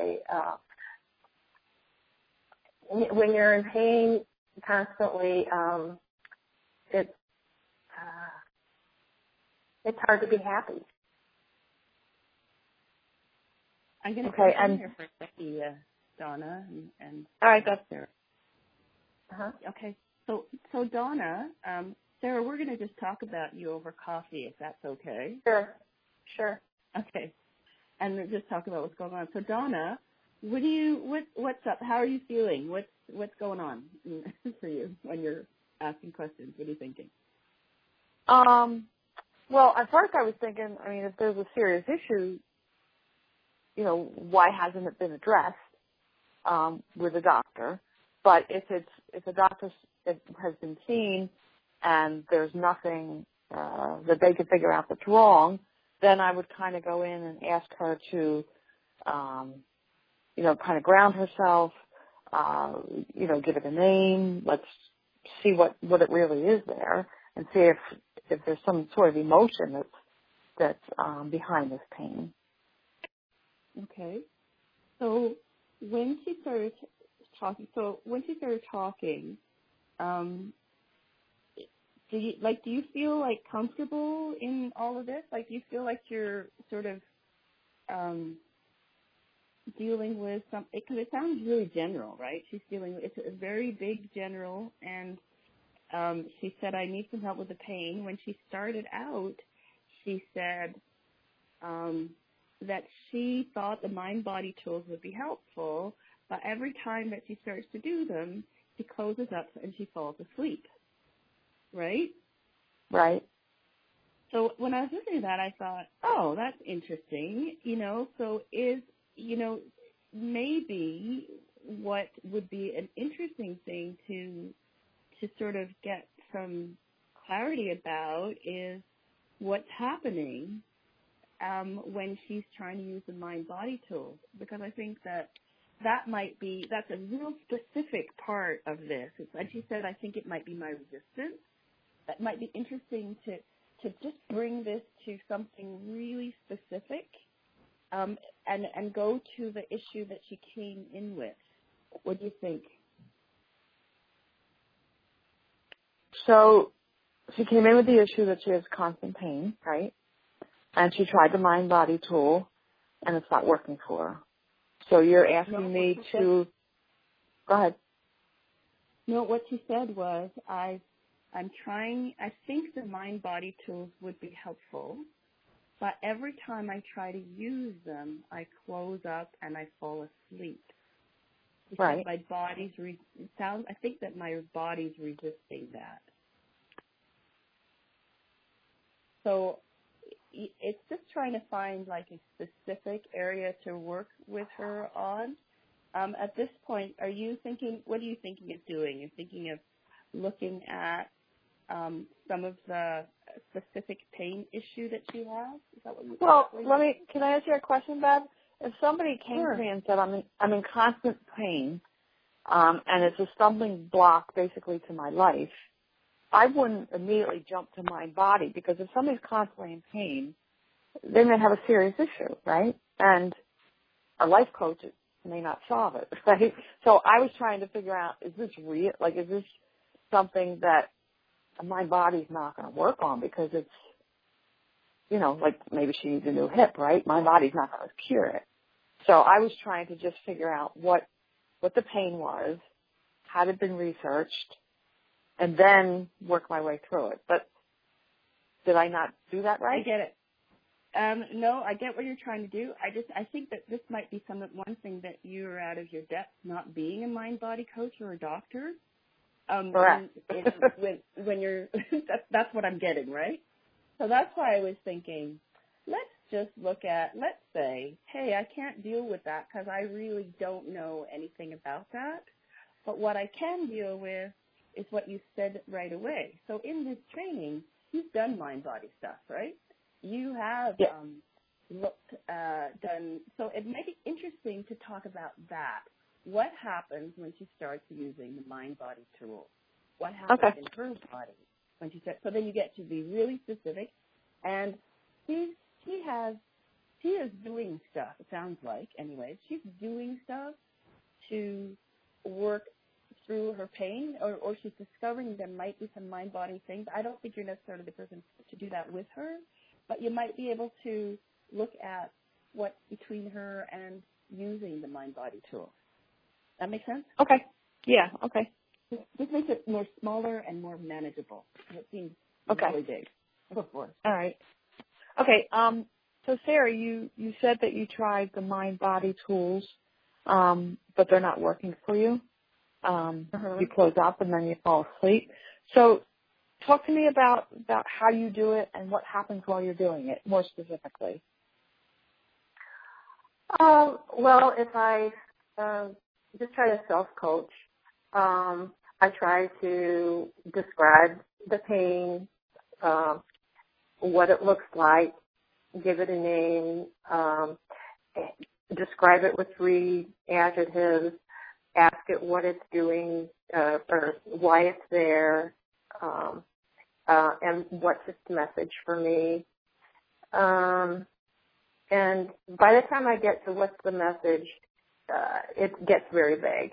When you're in pain constantly, it's hard to be happy. I'm going to come in here for a second, Donna, and all right, that's Sarah. Okay, so Donna, Sarah, we're going to just talk about you over coffee, if that's okay. Sure. Okay, and we'll just talk about what's going on. So Donna, what's up? How are you feeling? What's going on for you when you're asking questions? What are you thinking? Well, at first I was thinking, if there's a serious issue, why hasn't it been addressed with a doctor? But if a doctor has been seen and there's nothing that they can figure out that's wrong, then I would kind of go in and ask her to, kind of ground herself, give it a name. Let's see what it really is there, and see if there's some sort of emotion that's behind this pain. Okay. So when she started talking, do you feel like comfortable in all of this? Like, do you feel like you're sort of dealing with something? Because it sounds really general, right? It's a very big general, and she said, I need some help with the pain. When she started out, she said that she thought the mind-body tools would be helpful, but every time that she starts to do them, she closes up and she falls asleep, right? Right. So when I was listening to that, I thought, oh, that's interesting, so maybe what would be an interesting thing to sort of get some clarity about is what's happening when she's trying to use the mind-body tools, because I think that's a real specific part of this. And she said, I think it might be my resistance. That might be interesting to just bring this to something really specific and go to the issue that she came in with. What do you think? So she came in with the issue that she has constant pain, right? And she tried the mind-body tool, and it's not working for her. So you're asking me to – go ahead. No, what she said was, I think the mind-body tools would be helpful, but every time I try to use them, I close up and I fall asleep. Right. My body's I think that my body's resisting that. So, it's just trying to find like a specific area to work with her on. At this point, what are you thinking of doing? You're thinking of looking at some of the specific pain issue that she has? Is that what you? Well, can I ask you a question, Bev? If somebody came to me and said, I'm in constant pain, and it's a stumbling block basically to my life, I wouldn't immediately jump to Mind Body, because if somebody's constantly in pain, they may have a serious issue, right? And a life coach may not solve it, right? So I was trying to figure out, is this real? Like, is this something that my body's not going to work on because it's, you know, like maybe she needs a new hip, right? My body's not going to cure it. So I was trying to just figure out what the pain was, had it been researched, and then work my way through it. But did I not do that right? I get it. No, I get what you're trying to do. I think that this might be one thing that you're out of your depth, not being a mind-body coach or a doctor. Correct. when you're, that's what I'm getting, right? So that's why I was thinking, let's just look at, let's say, hey, I can't deal with that because I really don't know anything about that. But what I can deal with is what you said right away. So in this training, you've done mind-body stuff, right? You have done, so it makes it interesting to talk about that. What happens when she starts using the mind-body tool? What happens in her body when she starts? So then you get to be really specific. And she is doing stuff, it sounds like, anyway. She's doing stuff to work through her pain, or she's discovering there might be some mind-body things. I don't think you're necessarily the person to do that with her, but you might be able to look at what's between her and using the mind-body tool. That make sense? Okay. Yeah, okay. This makes it more smaller and more manageable. It seems really big before. All right. Okay. So Sarah, you said that you tried the mind-body tools, but they're not working for you. You close up and then you fall asleep. So talk to me about how you do it and what happens while you're doing it, more specifically. Well, if I just try to self-coach, I try to describe the pain, what it looks like, give it a name, describe it with 3 adjectives, ask it what it's doing, or why it's there, and what's its message for me. And by the time I get to what's the message, it gets very vague.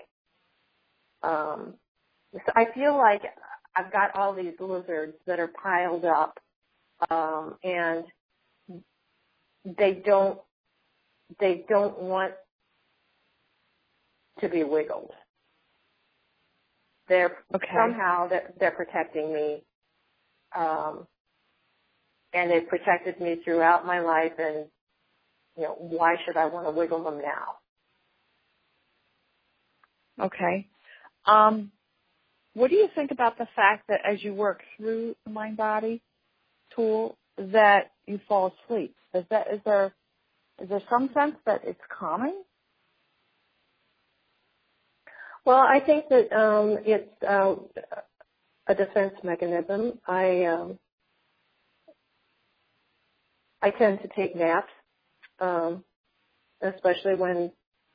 So I feel like I've got all these lizards that are piled up, and they don't want to be wiggled. Somehow they're protecting me, and they've protected me throughout my life. And why should I want to wiggle them now? Okay. What do you think about the fact that as you work through the mind-body tool that you fall asleep? Is there some sense that it's calming? Well, I think that it's a defense mechanism. I tend to take naps, especially when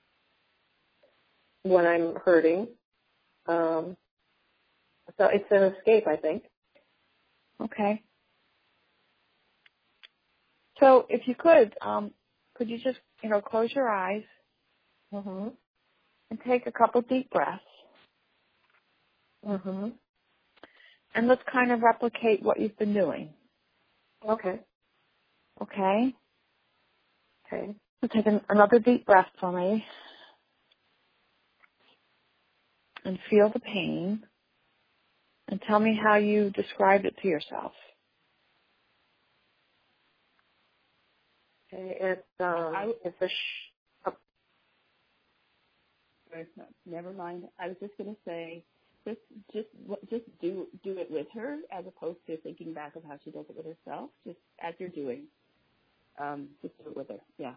I'm hurting. So it's an escape, I think. Okay. So if you could you just close your eyes and take a couple deep breaths. And let's kind of replicate what you've been doing. Okay. Okay. Okay. So take another deep breath for me. And feel the pain. And tell me how you described it to yourself. Okay. Never mind. I was just going to say, just do it with her, as opposed to thinking back of how she does it with herself. Just as you're doing, Just do it with her, yeah.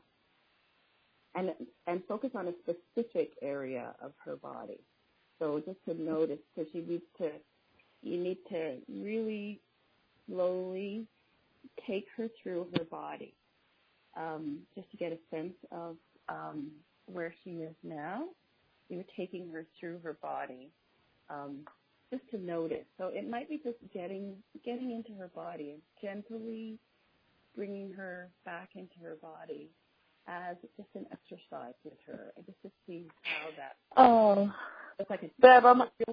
And focus on a specific area of her body. So just to notice, because you need to really slowly take her through her body, just to get a sense of where she is now. You're taking her through her body, just to notice. So it might be just getting into her body and gently bringing her back into her body as just an exercise with her, and just to see how that. Oh, it's like Bev,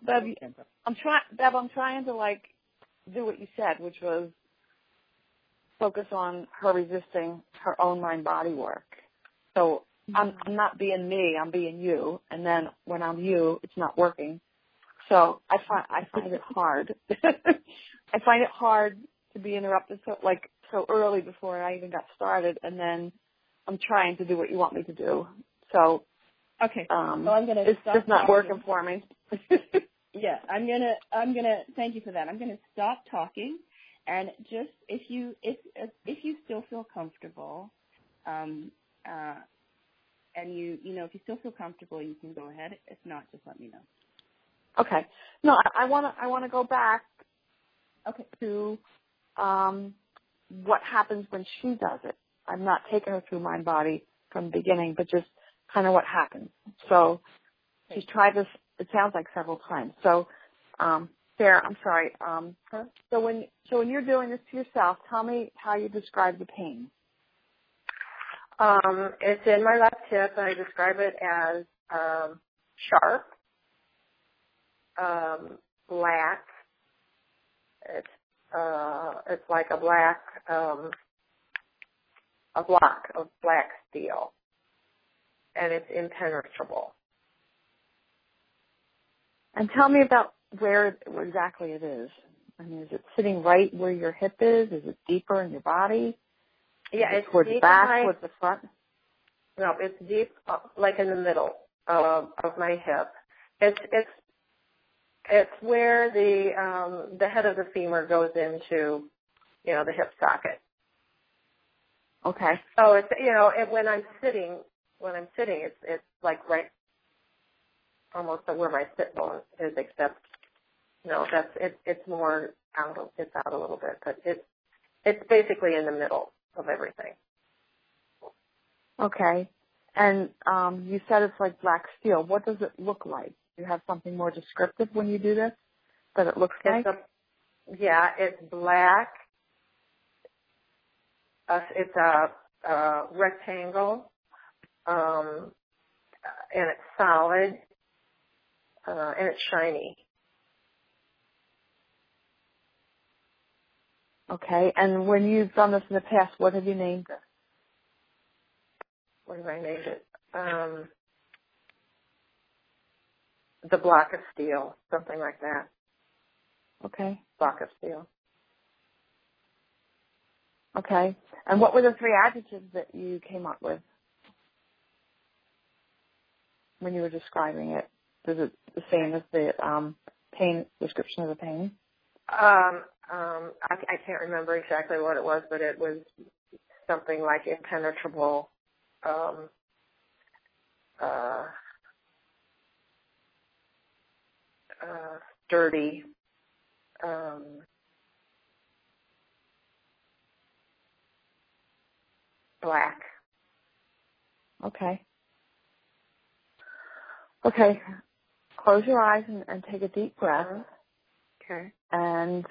I'm trying to like do what you said, which was focus on her resisting her own mind-body work. So I'm not being me, I'm being you, and then when I'm you, it's not working. So I find it hard. I find it hard to be interrupted so early before I even got started, and then I'm trying to do what you want me to do. So okay, so I'm gonna. It's just not working for me. Yeah, I'm gonna. Thank you for that. I'm gonna stop talking, and just if you still feel comfortable, and if you still feel comfortable, you can go ahead. If not, just let me know. Okay. No, I wanna go back. Okay. To what happens when she does it. I'm not taking her through mind body from the beginning, but just kind of what happens. So she's tried this, it sounds like several times. So Sarah, I'm sorry. So when you're doing this to yourself, tell me how you describe the pain. It's in my left hip. I describe it as sharp, black. It's like a black a block of black steel, and it's impenetrable. And tell me about where exactly it is. I mean, is it sitting right where your hip is? Is it deeper in your body? Yeah, it's towards deep the back, towards the front. No, it's deep, like in the middle of my hip. It's where the head of the femur goes into, the hip socket. Okay. So it's when I'm sitting, it's like right almost where my sit bone is, except it's more out. It's out a little bit, but it's basically in the middle of everything. Okay. And you said it's like black steel. What does it look like? Do you have something more descriptive when you do this that it looks like? It's black. It's a rectangle, and it's solid, and it's shiny. Okay. And when you've done this in the past, what have you named it? What have I named it? The block of steel, something like that. Okay. Block of steel. Okay. And what were the three adjectives that you came up with when you were describing it? Is it the same as the pain description of the pain? I can't remember exactly what it was, but it was something like impenetrable, sturdy, black. Okay. Okay. Close your eyes and take a deep breath. Okay. And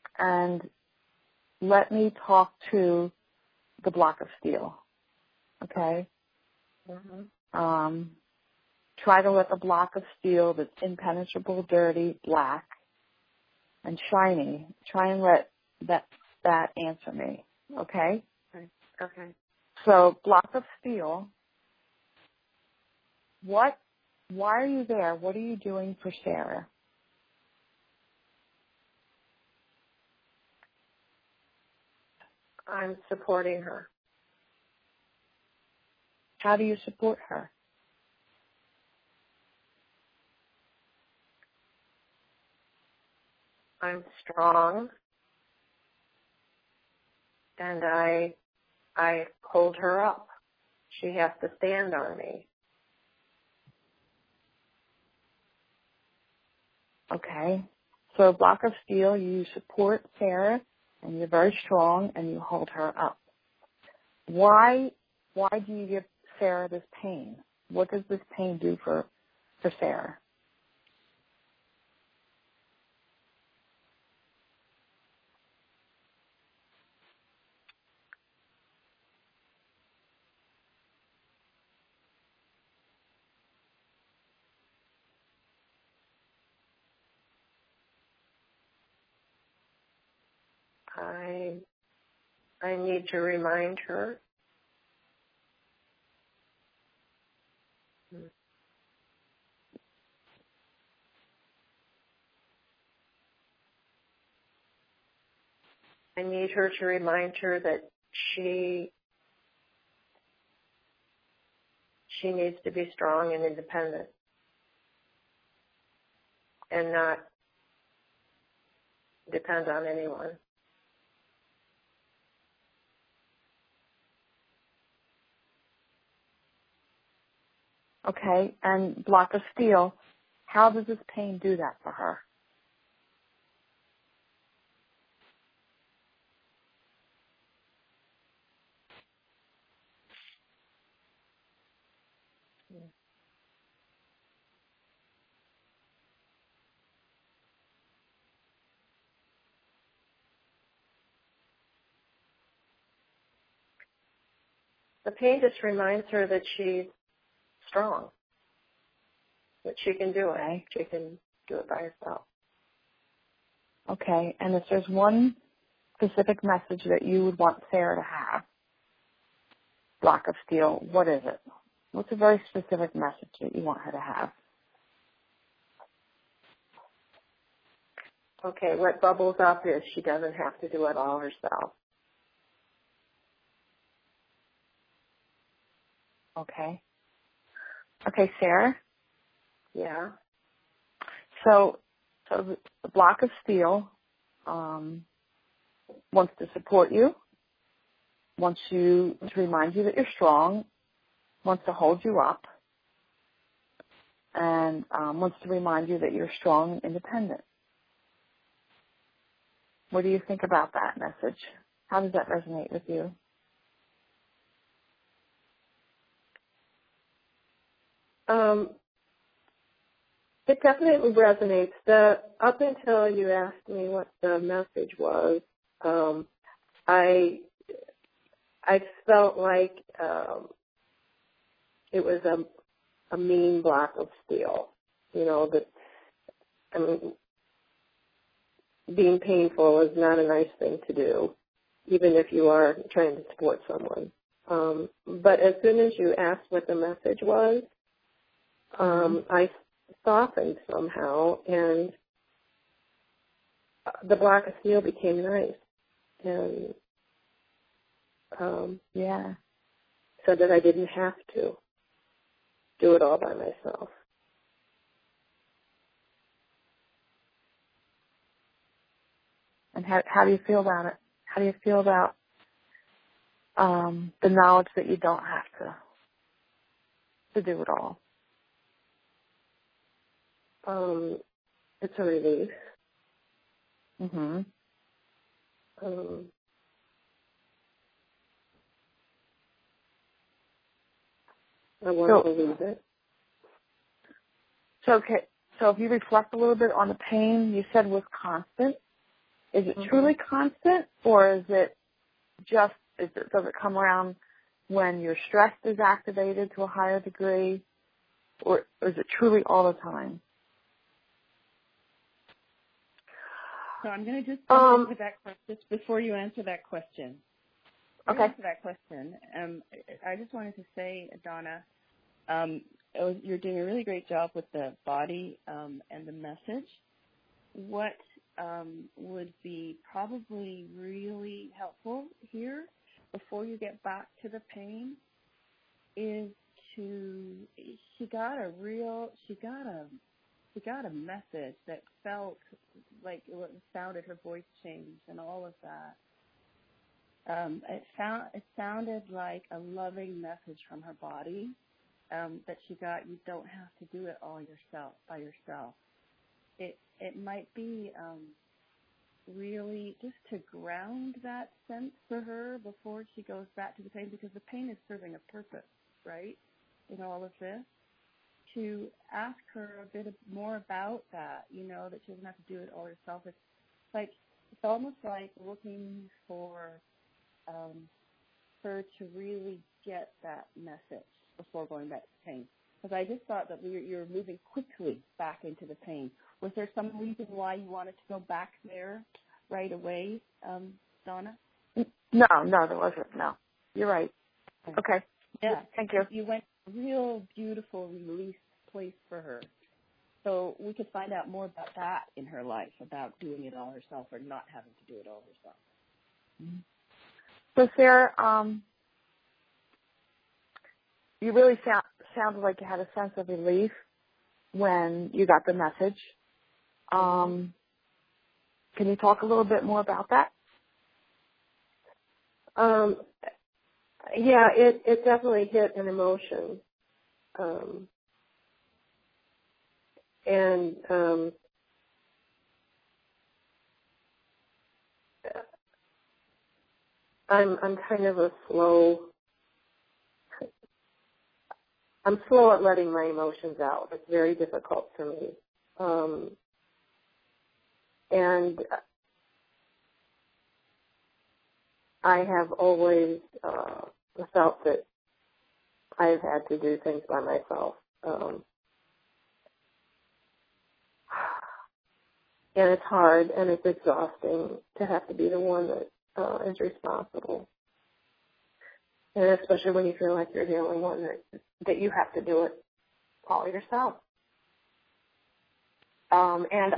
let me talk to the block of steel. Okay. Mm-hmm. Try to let the block of steel that's impenetrable, dirty, black, and shiny. Try and let that answer me. Okay. Okay. So block of steel. Why are you there? What are you doing for Sarah? I'm supporting her. How do you support her? I'm strong, and I I hold her up. She has to stand on me. Okay. So block of steel, you support Sarah, and you're very strong, and you hold her up. Why do you give Sarah this pain? What does this pain do for Sarah? I need to remind her. I need her to remind her that she needs to be strong and independent and not depend on anyone. Okay, and block of steel, how does this pain do that for her? The pain just reminds her that she's strong, that she can do it. Okay. She can do it by herself. Okay, and if there's one specific message that you would want Sarah to have, block of steel, what is it? What's a very specific message that you want her to have? Okay, what bubbles up is she doesn't have to do it all herself. Okay. Okay, Sarah? Yeah. So the block of steel wants to support you, wants to remind you that you're strong, wants to hold you up, and wants to remind you that you're strong and independent. What do you think about that message? How does that resonate with you? It definitely resonates. Up until you asked me what the message was, I felt like it was a mean block of steel. You know, being painful is not a nice thing to do, even if you are trying to support someone. But as soon as you asked what the message was, I softened somehow, and the block of steel became nice, and so that I didn't have to do it all by myself. And how do you feel about it? How do you feel about the knowledge that you don't have to do it all? It's a relief. Mhm. I want to believe it. So if you reflect a little bit on the pain you said was constant, is it truly constant, or is it does it come around when your stress is activated to a higher degree, or is it truly all the time? So I'm going to just answer that question just before you answer that question. Okay. Answer that question. I just wanted to say, Donna, you're doing a really great job with the body and the message. What would be probably really helpful here before you get back to the pain is she got a message that felt like it sounded, her voice changed and all of that. It sounded like a loving message from her body that she got. You don't have to do it all by yourself. It might be really just to ground that sense for her before she goes back to the pain, because the pain is serving a purpose, right, in all of this. To ask her a bit more about that, that she doesn't have to do it all herself. It's almost like looking for her to really get that message before going back to pain. Because I just thought that you're moving quickly back into the pain. Was there some reason why you wanted to go back there right away, Donna? No, there wasn't. No, you're right. Okay. Yeah. Thank you. You went to a real beautiful release place for her. So we could find out more about that in her life, about doing it all herself or not having to do it all herself. Mm-hmm. So, Sarah, you really sounded like you had a sense of relief when you got the message. Can you talk a little bit more about that? Yeah, it definitely hit an emotion. I'm kind of I'm slow at letting my emotions out. It's very difficult for me. And I have always felt that I've had to do things by myself. And it's hard and it's exhausting to have to be the one that is responsible. And especially when you feel like you're the only one that you have to do it all yourself. And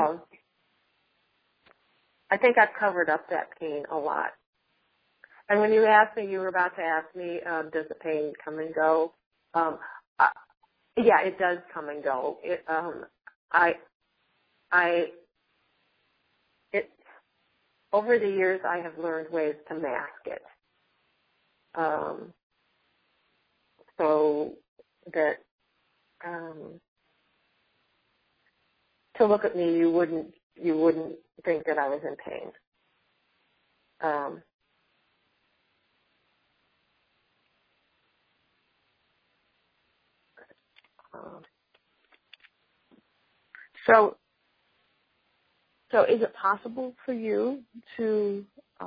I think I've covered up that pain a lot. And when you were about to ask me, does the pain come and go? Yeah, it does come and go. Over the years, I have learned ways to mask it. So that to look at me, you wouldn't think that I was in pain. So is it possible for you to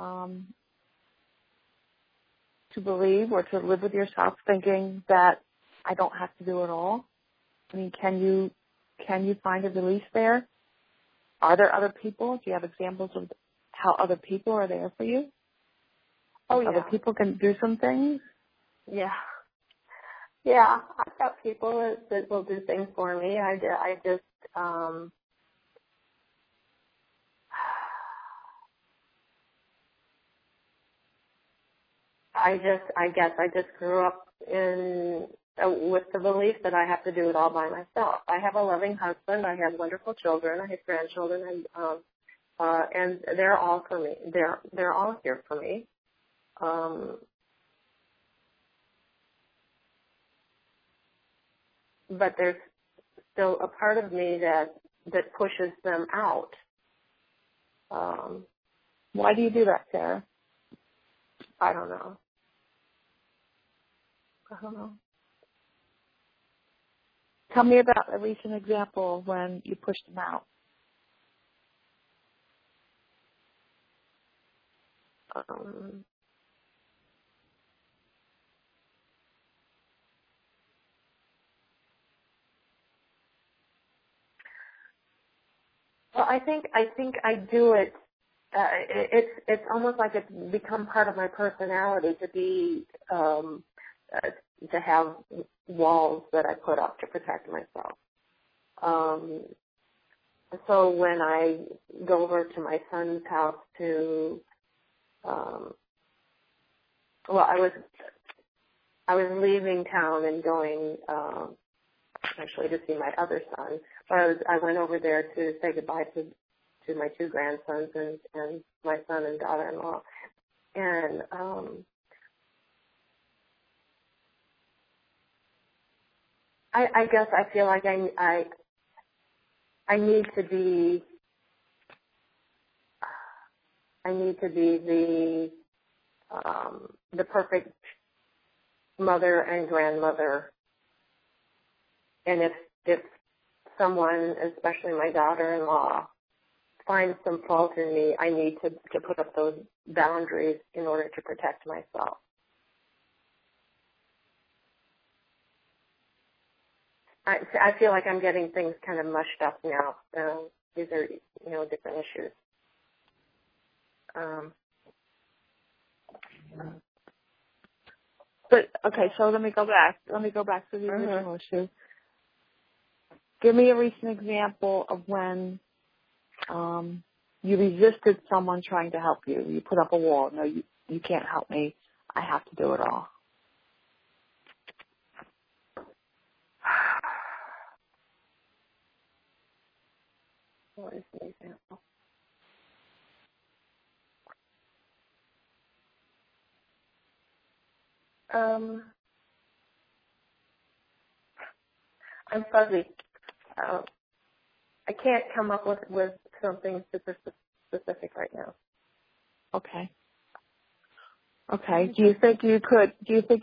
believe or to live with yourself thinking that I don't have to do it all? I mean, can you find a release there? Are there other people? Do you have examples of how other people are there for you? Oh, yeah. Other people can do some things? Yeah. Yeah, I've got people that will do things for me. I guess I just grew up with the belief that I have to do it all by myself. I have a loving husband. I have wonderful children. I have grandchildren, and they're all for me. They're all here for me. But there's still a part of me that pushes them out. Why do you do that, Sarah? I don't know. Tell me about at least an example when you pushed them out. Well, I think I do it. It's almost like it's become part of my personality to be to have walls that I put up to protect myself. So when I go over to my son's house to, I was leaving town and going actually to see my other son. I went over there to say goodbye to my two grandsons and my son and daughter-in-law. And I guess I feel like I need to be the perfect mother and grandmother. And if someone, especially my daughter-in-law, finds some fault in me, I need to put up those boundaries in order to protect myself. I feel like I'm getting things kind of mushed up now. These are, different issues. But okay, so let me go back. Let me go back to the original issue. Give me a recent example of when you resisted someone trying to help you. You put up a wall. No, you can't help me. I have to do it all. What is the example? I'm fuzzy. I can't come up with something super specific right now. Okay. Okay. Do you think you could?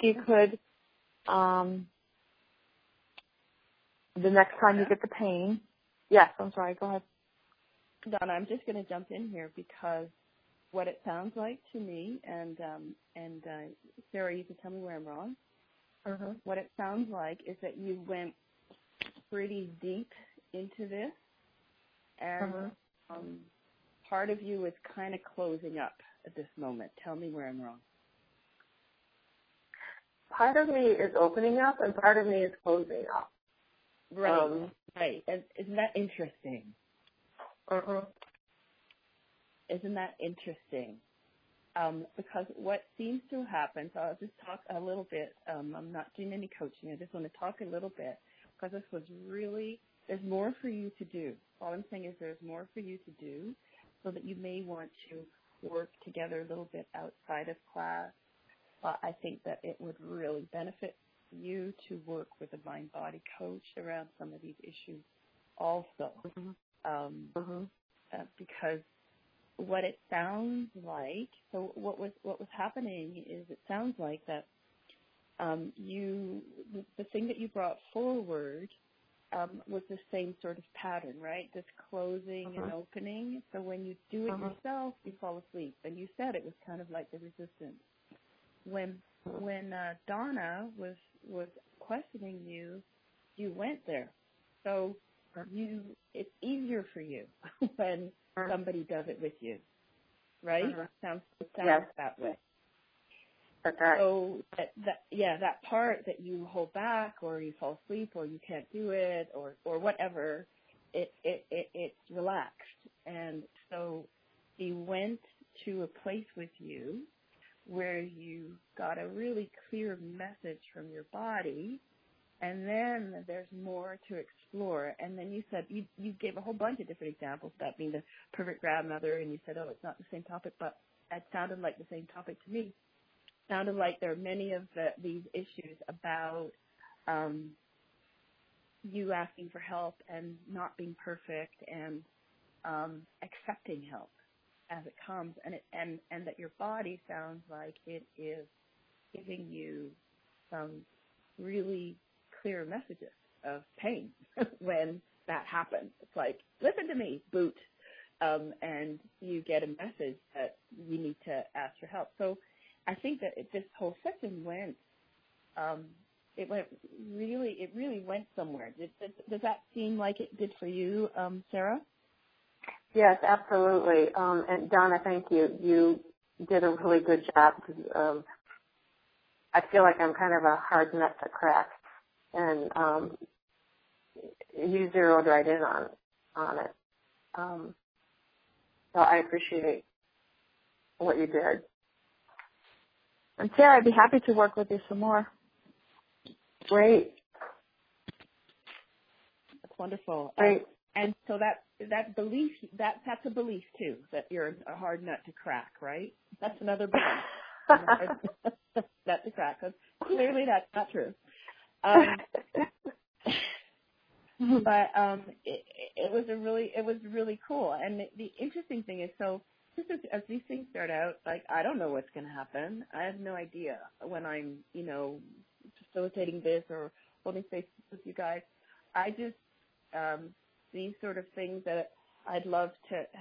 The next time you get the pain? Yes. I'm sorry. Go ahead. Donna, I'm just going to jump in here because what it sounds like to me, and Sarah, you can tell me where I'm wrong. What it sounds like is that you went pretty deep into this, and part of you is kind of closing up at this moment. Tell me where I'm wrong. Part of me is opening up, and part of me is closing up. Right, right. And isn't that interesting? Isn't that interesting? Because what seems to happen, so I'll just talk a little bit. I'm not doing any coaching. I just want to talk a little bit because this was really, there's more for you to do. All I'm saying is there's more for you to do so that you may want to work together a little bit outside of class. I think that it would really benefit you to work with a mind-body coach around some of these issues also. Because what it sounds like, so what was happening is it sounds like that the thing that you brought forward was the same sort of pattern, right? This closing and opening. So when you do it yourself, you fall asleep. And you said it was kind of like the resistance. When Donna was questioning you, you went there. So it's easier for you when somebody does it with you, right? Sounds that way. That's right. So that part that you hold back, or you fall asleep, or you can't do it, or whatever, it's relaxed, and so he went to a place with you where you got a really clear message from your body. And then there's more to explore. And then you said, you gave a whole bunch of different examples, that being the perfect grandmother, and you said, oh, it's not the same topic, but it sounded like the same topic to me. It sounded like there are many of these issues about you asking for help and not being perfect and accepting help as it comes, and that your body sounds like it is giving you some really clear messages of pain when that happens. It's like, listen to me, boot, and you get a message that you need to ask for help. So I think that this whole session went, it really went somewhere. Does that seem like it did for you, Sarah? Yes, absolutely. And Donna, thank you. You did a really good job. I feel like I'm kind of a hard nut to crack. And you zeroed right in on it. So I appreciate what you did. And Sarah, I'd be happy to work with you some more. Great. That's wonderful. Great. And so that belief, that's a belief too, that you're a hard nut to crack, right? That's another belief. Nut to crack. Because clearly that's not true. But it was really cool. And the interesting thing is, so just as these things start out, like, I don't know what's going to happen. I have no idea when I'm, facilitating this or holding space with you guys. I just, these sort of things that I'd love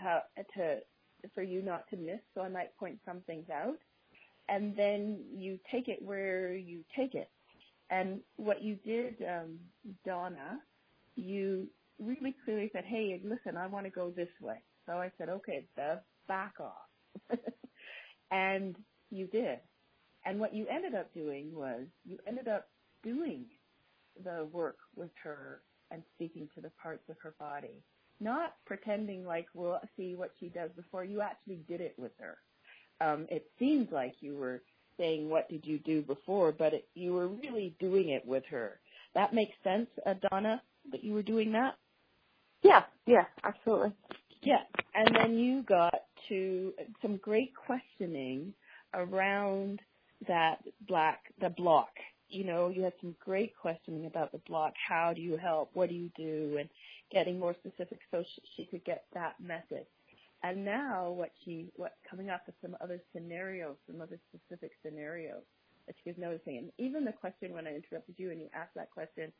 for you not to miss. So I might point some things out, and then you take it where you take it. And what you did, Donna, you really clearly said, hey, listen, I want to go this way. So I said, okay, Bev, back off. And you did. And what you ended up doing was you ended up doing the work with her and speaking to the parts of her body, not pretending like we'll see what she does before. You actually did it with her. It seems like you were saying, what did you do before, but you were really doing it with her. That makes sense, Donna, that you were doing that? Yeah, absolutely. Yeah, and then you got to some great questioning around the block. You had some great questioning about the block. How do you help? What do you do? And getting more specific so she could get that message. And now coming up with some other scenarios, some other specific scenarios that she was noticing. And even the question when I interrupted you and you asked that question,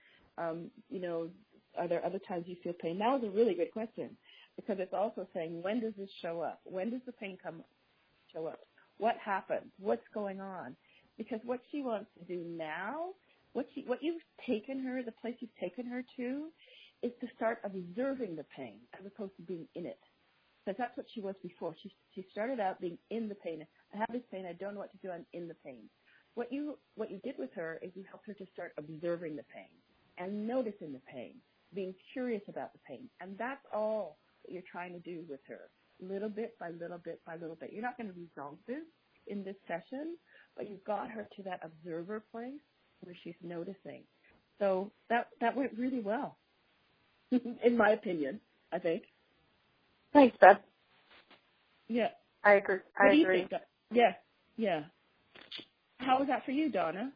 are there other times you feel pain? That was a really good question, because it's also saying, when does this show up? When does the pain show up? What happens? What's going on? Because what she wants to do now, what you've taken her, the place you've taken her to, is to start observing the pain as opposed to being in it. Because that's what she was before. She started out being in the pain. I have this pain. I don't know what to do. I'm in the pain. What you did with her is you helped her to start observing the pain and noticing the pain, being curious about the pain. And that's all that you're trying to do with her, little bit by little bit by little bit. You're not going to resolve this in this session, but you've got her to that observer place where she's noticing. So that went really well, in my opinion, I think. Thanks, Beth. Yeah. I agree. What do you think? Yeah. How was that for you, Donna?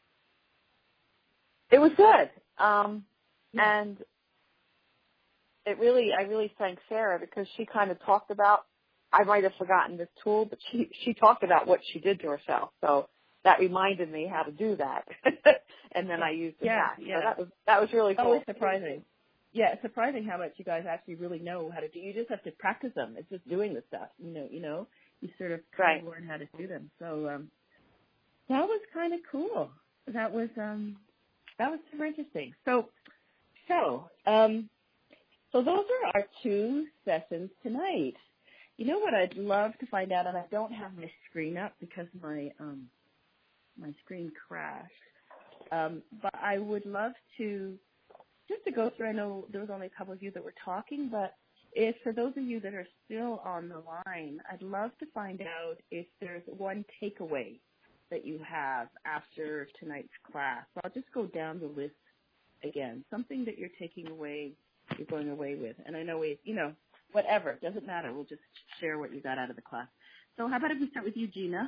It was good. And I really thank Sarah, because she kind of talked about, I might have forgotten this tool, but she talked about what she did to herself. So that reminded me how to do that. And then I used it. Yeah. So that was really cool. Always surprising. Yeah, it's surprising how much you guys actually really know how to do. You just have to practice them. It's just doing the stuff. You sort of learn how to do them. So that was kind of cool. That was super interesting. So those are our two sessions tonight. You know what I'd love to find out, and I don't have my screen up because my screen crashed. But I would love to just to go through. I know there was only a couple of you that were talking, but if for those of you that are still on the line, I'd love to find out if there's one takeaway that you have after tonight's class. So I'll just go down the list again. Something that you're taking away, you're going away with. And I know whatever, doesn't matter. We'll just share what you got out of the class. So how about if we start with you, Gina?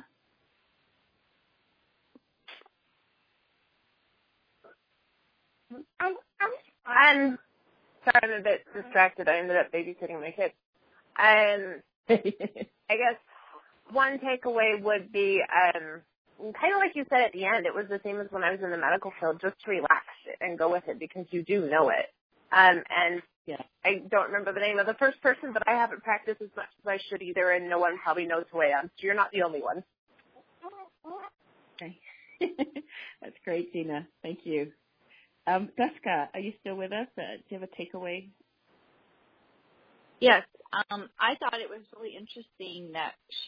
I'm sorry, I'm a bit distracted. I ended up babysitting my kids. I guess one takeaway would be kind of like you said at the end. It was the same as when I was in the medical field, just to relax it and go with it, because you do know it. And I don't remember the name of the first person, but I haven't practiced as much as I should either, and no one probably knows who I am. So you're not the only one. Okay. That's great, Gina. Thank you. Duska, are you still with us? Do you have a takeaway? Yes. I thought it was really interesting that she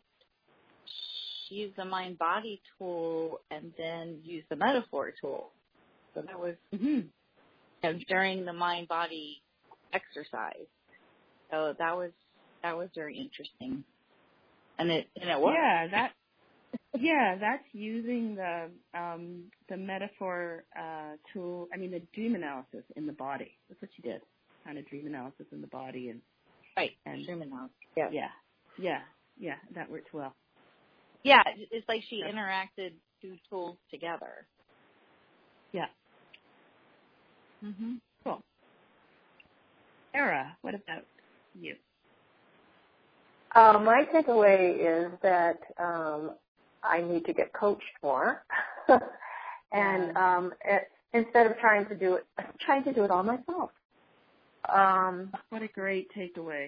used the mind-body tool and then used the metaphor tool. So that was during the mind-body exercise. So that was very interesting. And it worked. Yeah, that's using the metaphor tool. I mean, the dream analysis in the body. That's what she did. kind of dream analysis in the body and dream analysis. Yeah, that worked well. Yeah, it's like she interacted two tools together. Yeah. Cool. Sarah, what about you? My takeaway is that I need to get coached more, and instead of trying to do it all myself. What a great takeaway.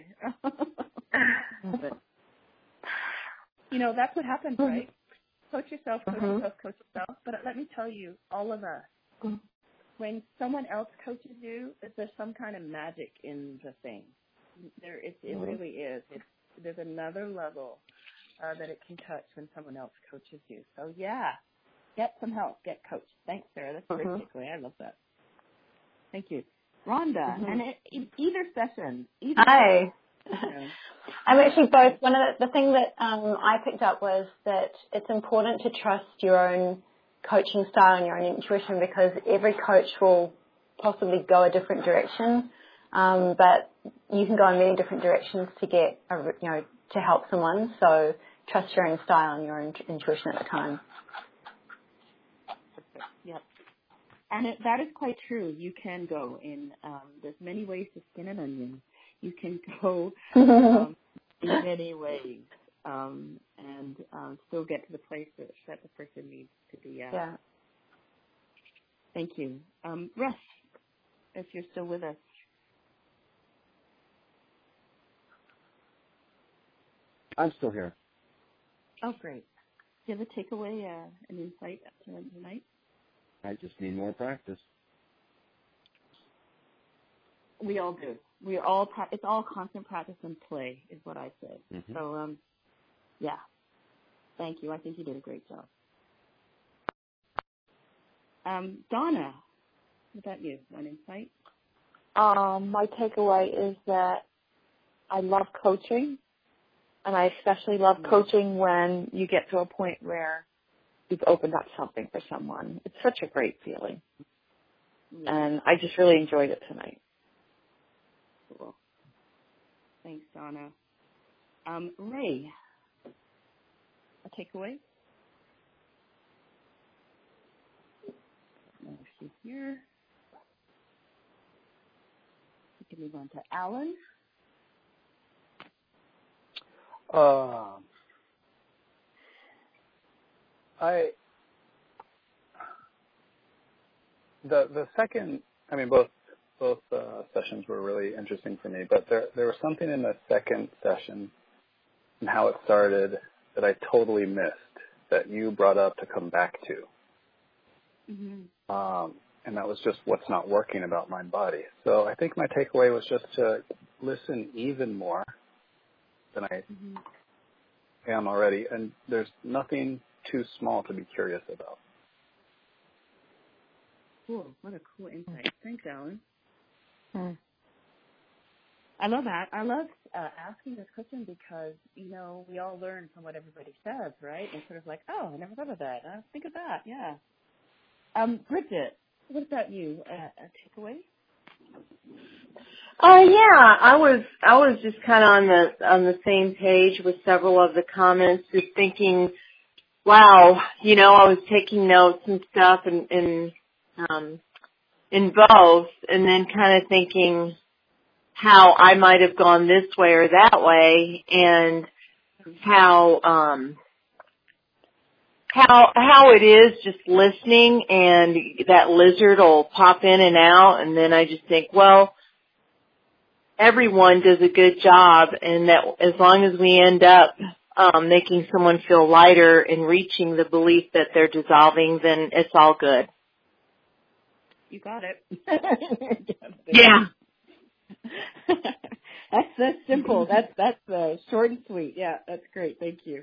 That's what happens, right? Coach yourself, coach yourself, coach yourself. But let me tell you, all of us, when someone else coaches you, there's some kind of magic in the thing. It really is. There's another level that it can touch when someone else coaches you. So, get some help. Get coached. Thanks, Sarah. That's a great takeaway. I love that. Thank you. Rhonda, and either session. Hi. I'm actually both. One of the thing that I picked up was that it's important to trust your own coaching style and your own intuition, because every coach will possibly go a different direction, but you can go in many different directions to get to help someone. So trust your own style and your own intuition at the time. Yep. And that is quite true. You can go in, there's many ways to skin an onion. You can go in many ways and still get to the place that the person needs to be at. Yeah. Thank you. Russ, if you're still with us. I'm still here. Oh, great. Do you have a takeaway, an insight tonight? I just need more practice. We all do. It's all constant practice and play, is what I said. Mm-hmm. So, thank you. I think you did a great job. Donna, what about you? One insight? My takeaway is that I love coaching, and I especially love coaching when you get to a point where you've opened up something for someone. It's such a great feeling. Yeah. And I just really enjoyed it tonight. Cool. Thanks, Donna. Ray, a takeaway? No, she's here. We can move on to Alan. The second, both sessions were really interesting for me, but there was something in the second session and how it started that I totally missed that you brought up to come back to. Mm-hmm. And that was just what's not working about mind body. So I think my takeaway was just to listen even more than I am already, and there's nothing too small to be curious about. Cool. What a cool insight. Thanks, Alan. I love that. I love asking this question because, we all learn from what everybody says, right? And sort of like, oh, I never thought of that. I'll think of that. Yeah. Bridget, what about you? A takeaway? I was just kind of on the same page with several of the comments, just thinking, wow, I was taking notes and stuff in both, and then kind of thinking how I might have gone this way or that way, and how it is just listening, and that lizard will pop in and out, and then I just think, well, everyone does a good job, and that as long as we end up making someone feel lighter and reaching the belief that they're dissolving, then it's all good. You got it. Yeah. That's simple. That's short and sweet. Yeah, that's great. Thank you.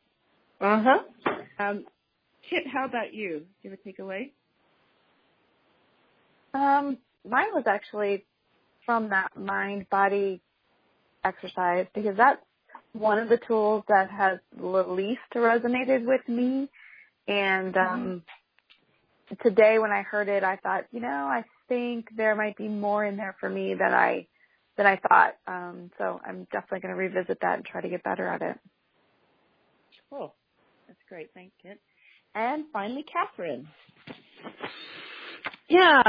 Kit, how about you? Do you have a takeaway? Mine was actually from that mind-body exercise, because that's one of the tools that has the least resonated with me. And today when I heard it, I thought, I think there might be more in there for me than I thought. So I'm definitely going to revisit that and try to get better at it. Cool. That's great. Thanks, Kit. And finally, Catherine. Yeah.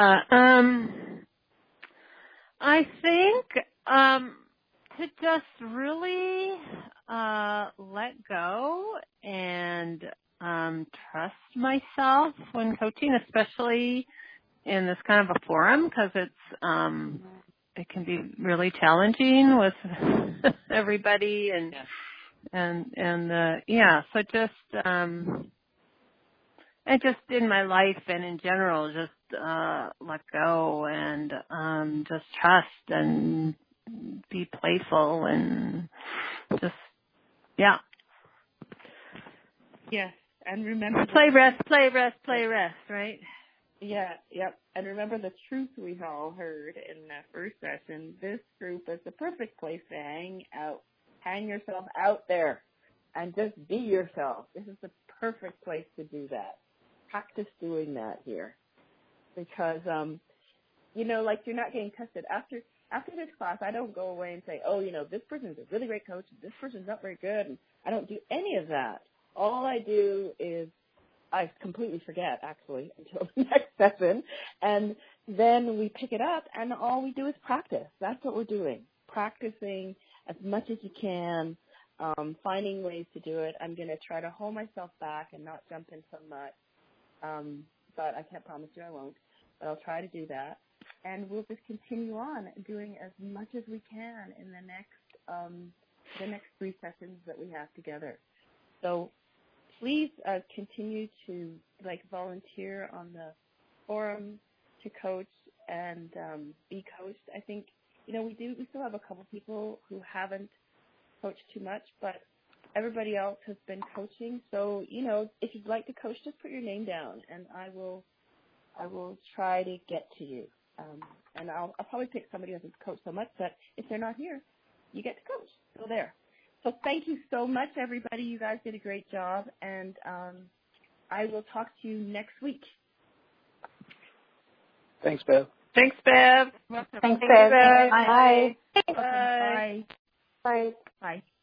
I think to just really let go and trust myself when coaching, especially in this kind of a forum, because it can be really challenging with everybody and so just and just in my life and in general, just let go and just trust and be playful and just Yes, and remember play, rest, right? Yeah, yep. And remember the truth we all heard in that first session. This group is the perfect place to hang out. Hang yourself out there and just be yourself. This is the perfect place to do that. Practice doing that here. Because, like you're not getting tested. After this class, I don't go away and say, this person's a really great coach and this person's not very good. And I don't do any of that. All I do is I completely forget, actually, until the next session. And then we pick it up, and all we do is practice. That's what we're doing, practicing as much as you can, finding ways to do it. I'm going to try to hold myself back and not jump in so much, but I can't promise you I won't. But I'll try to do that. And we'll just continue on doing as much as we can in the next 3 sessions that we have together. So please continue to volunteer on the forum to coach and be coached. I think we still have a couple people who haven't coached too much, but everybody else has been coaching. So if you'd like to coach, just put your name down, and I will try to get to you. And I'll probably pick somebody who hasn't coached so much, but if they're not here, you get to coach. So there. So thank you so much, everybody. You guys did a great job, and I will talk to you next week. Thanks, Bev. Thanks, Bev. Thanks, Bev. Bye. Bye. Bye. Bye.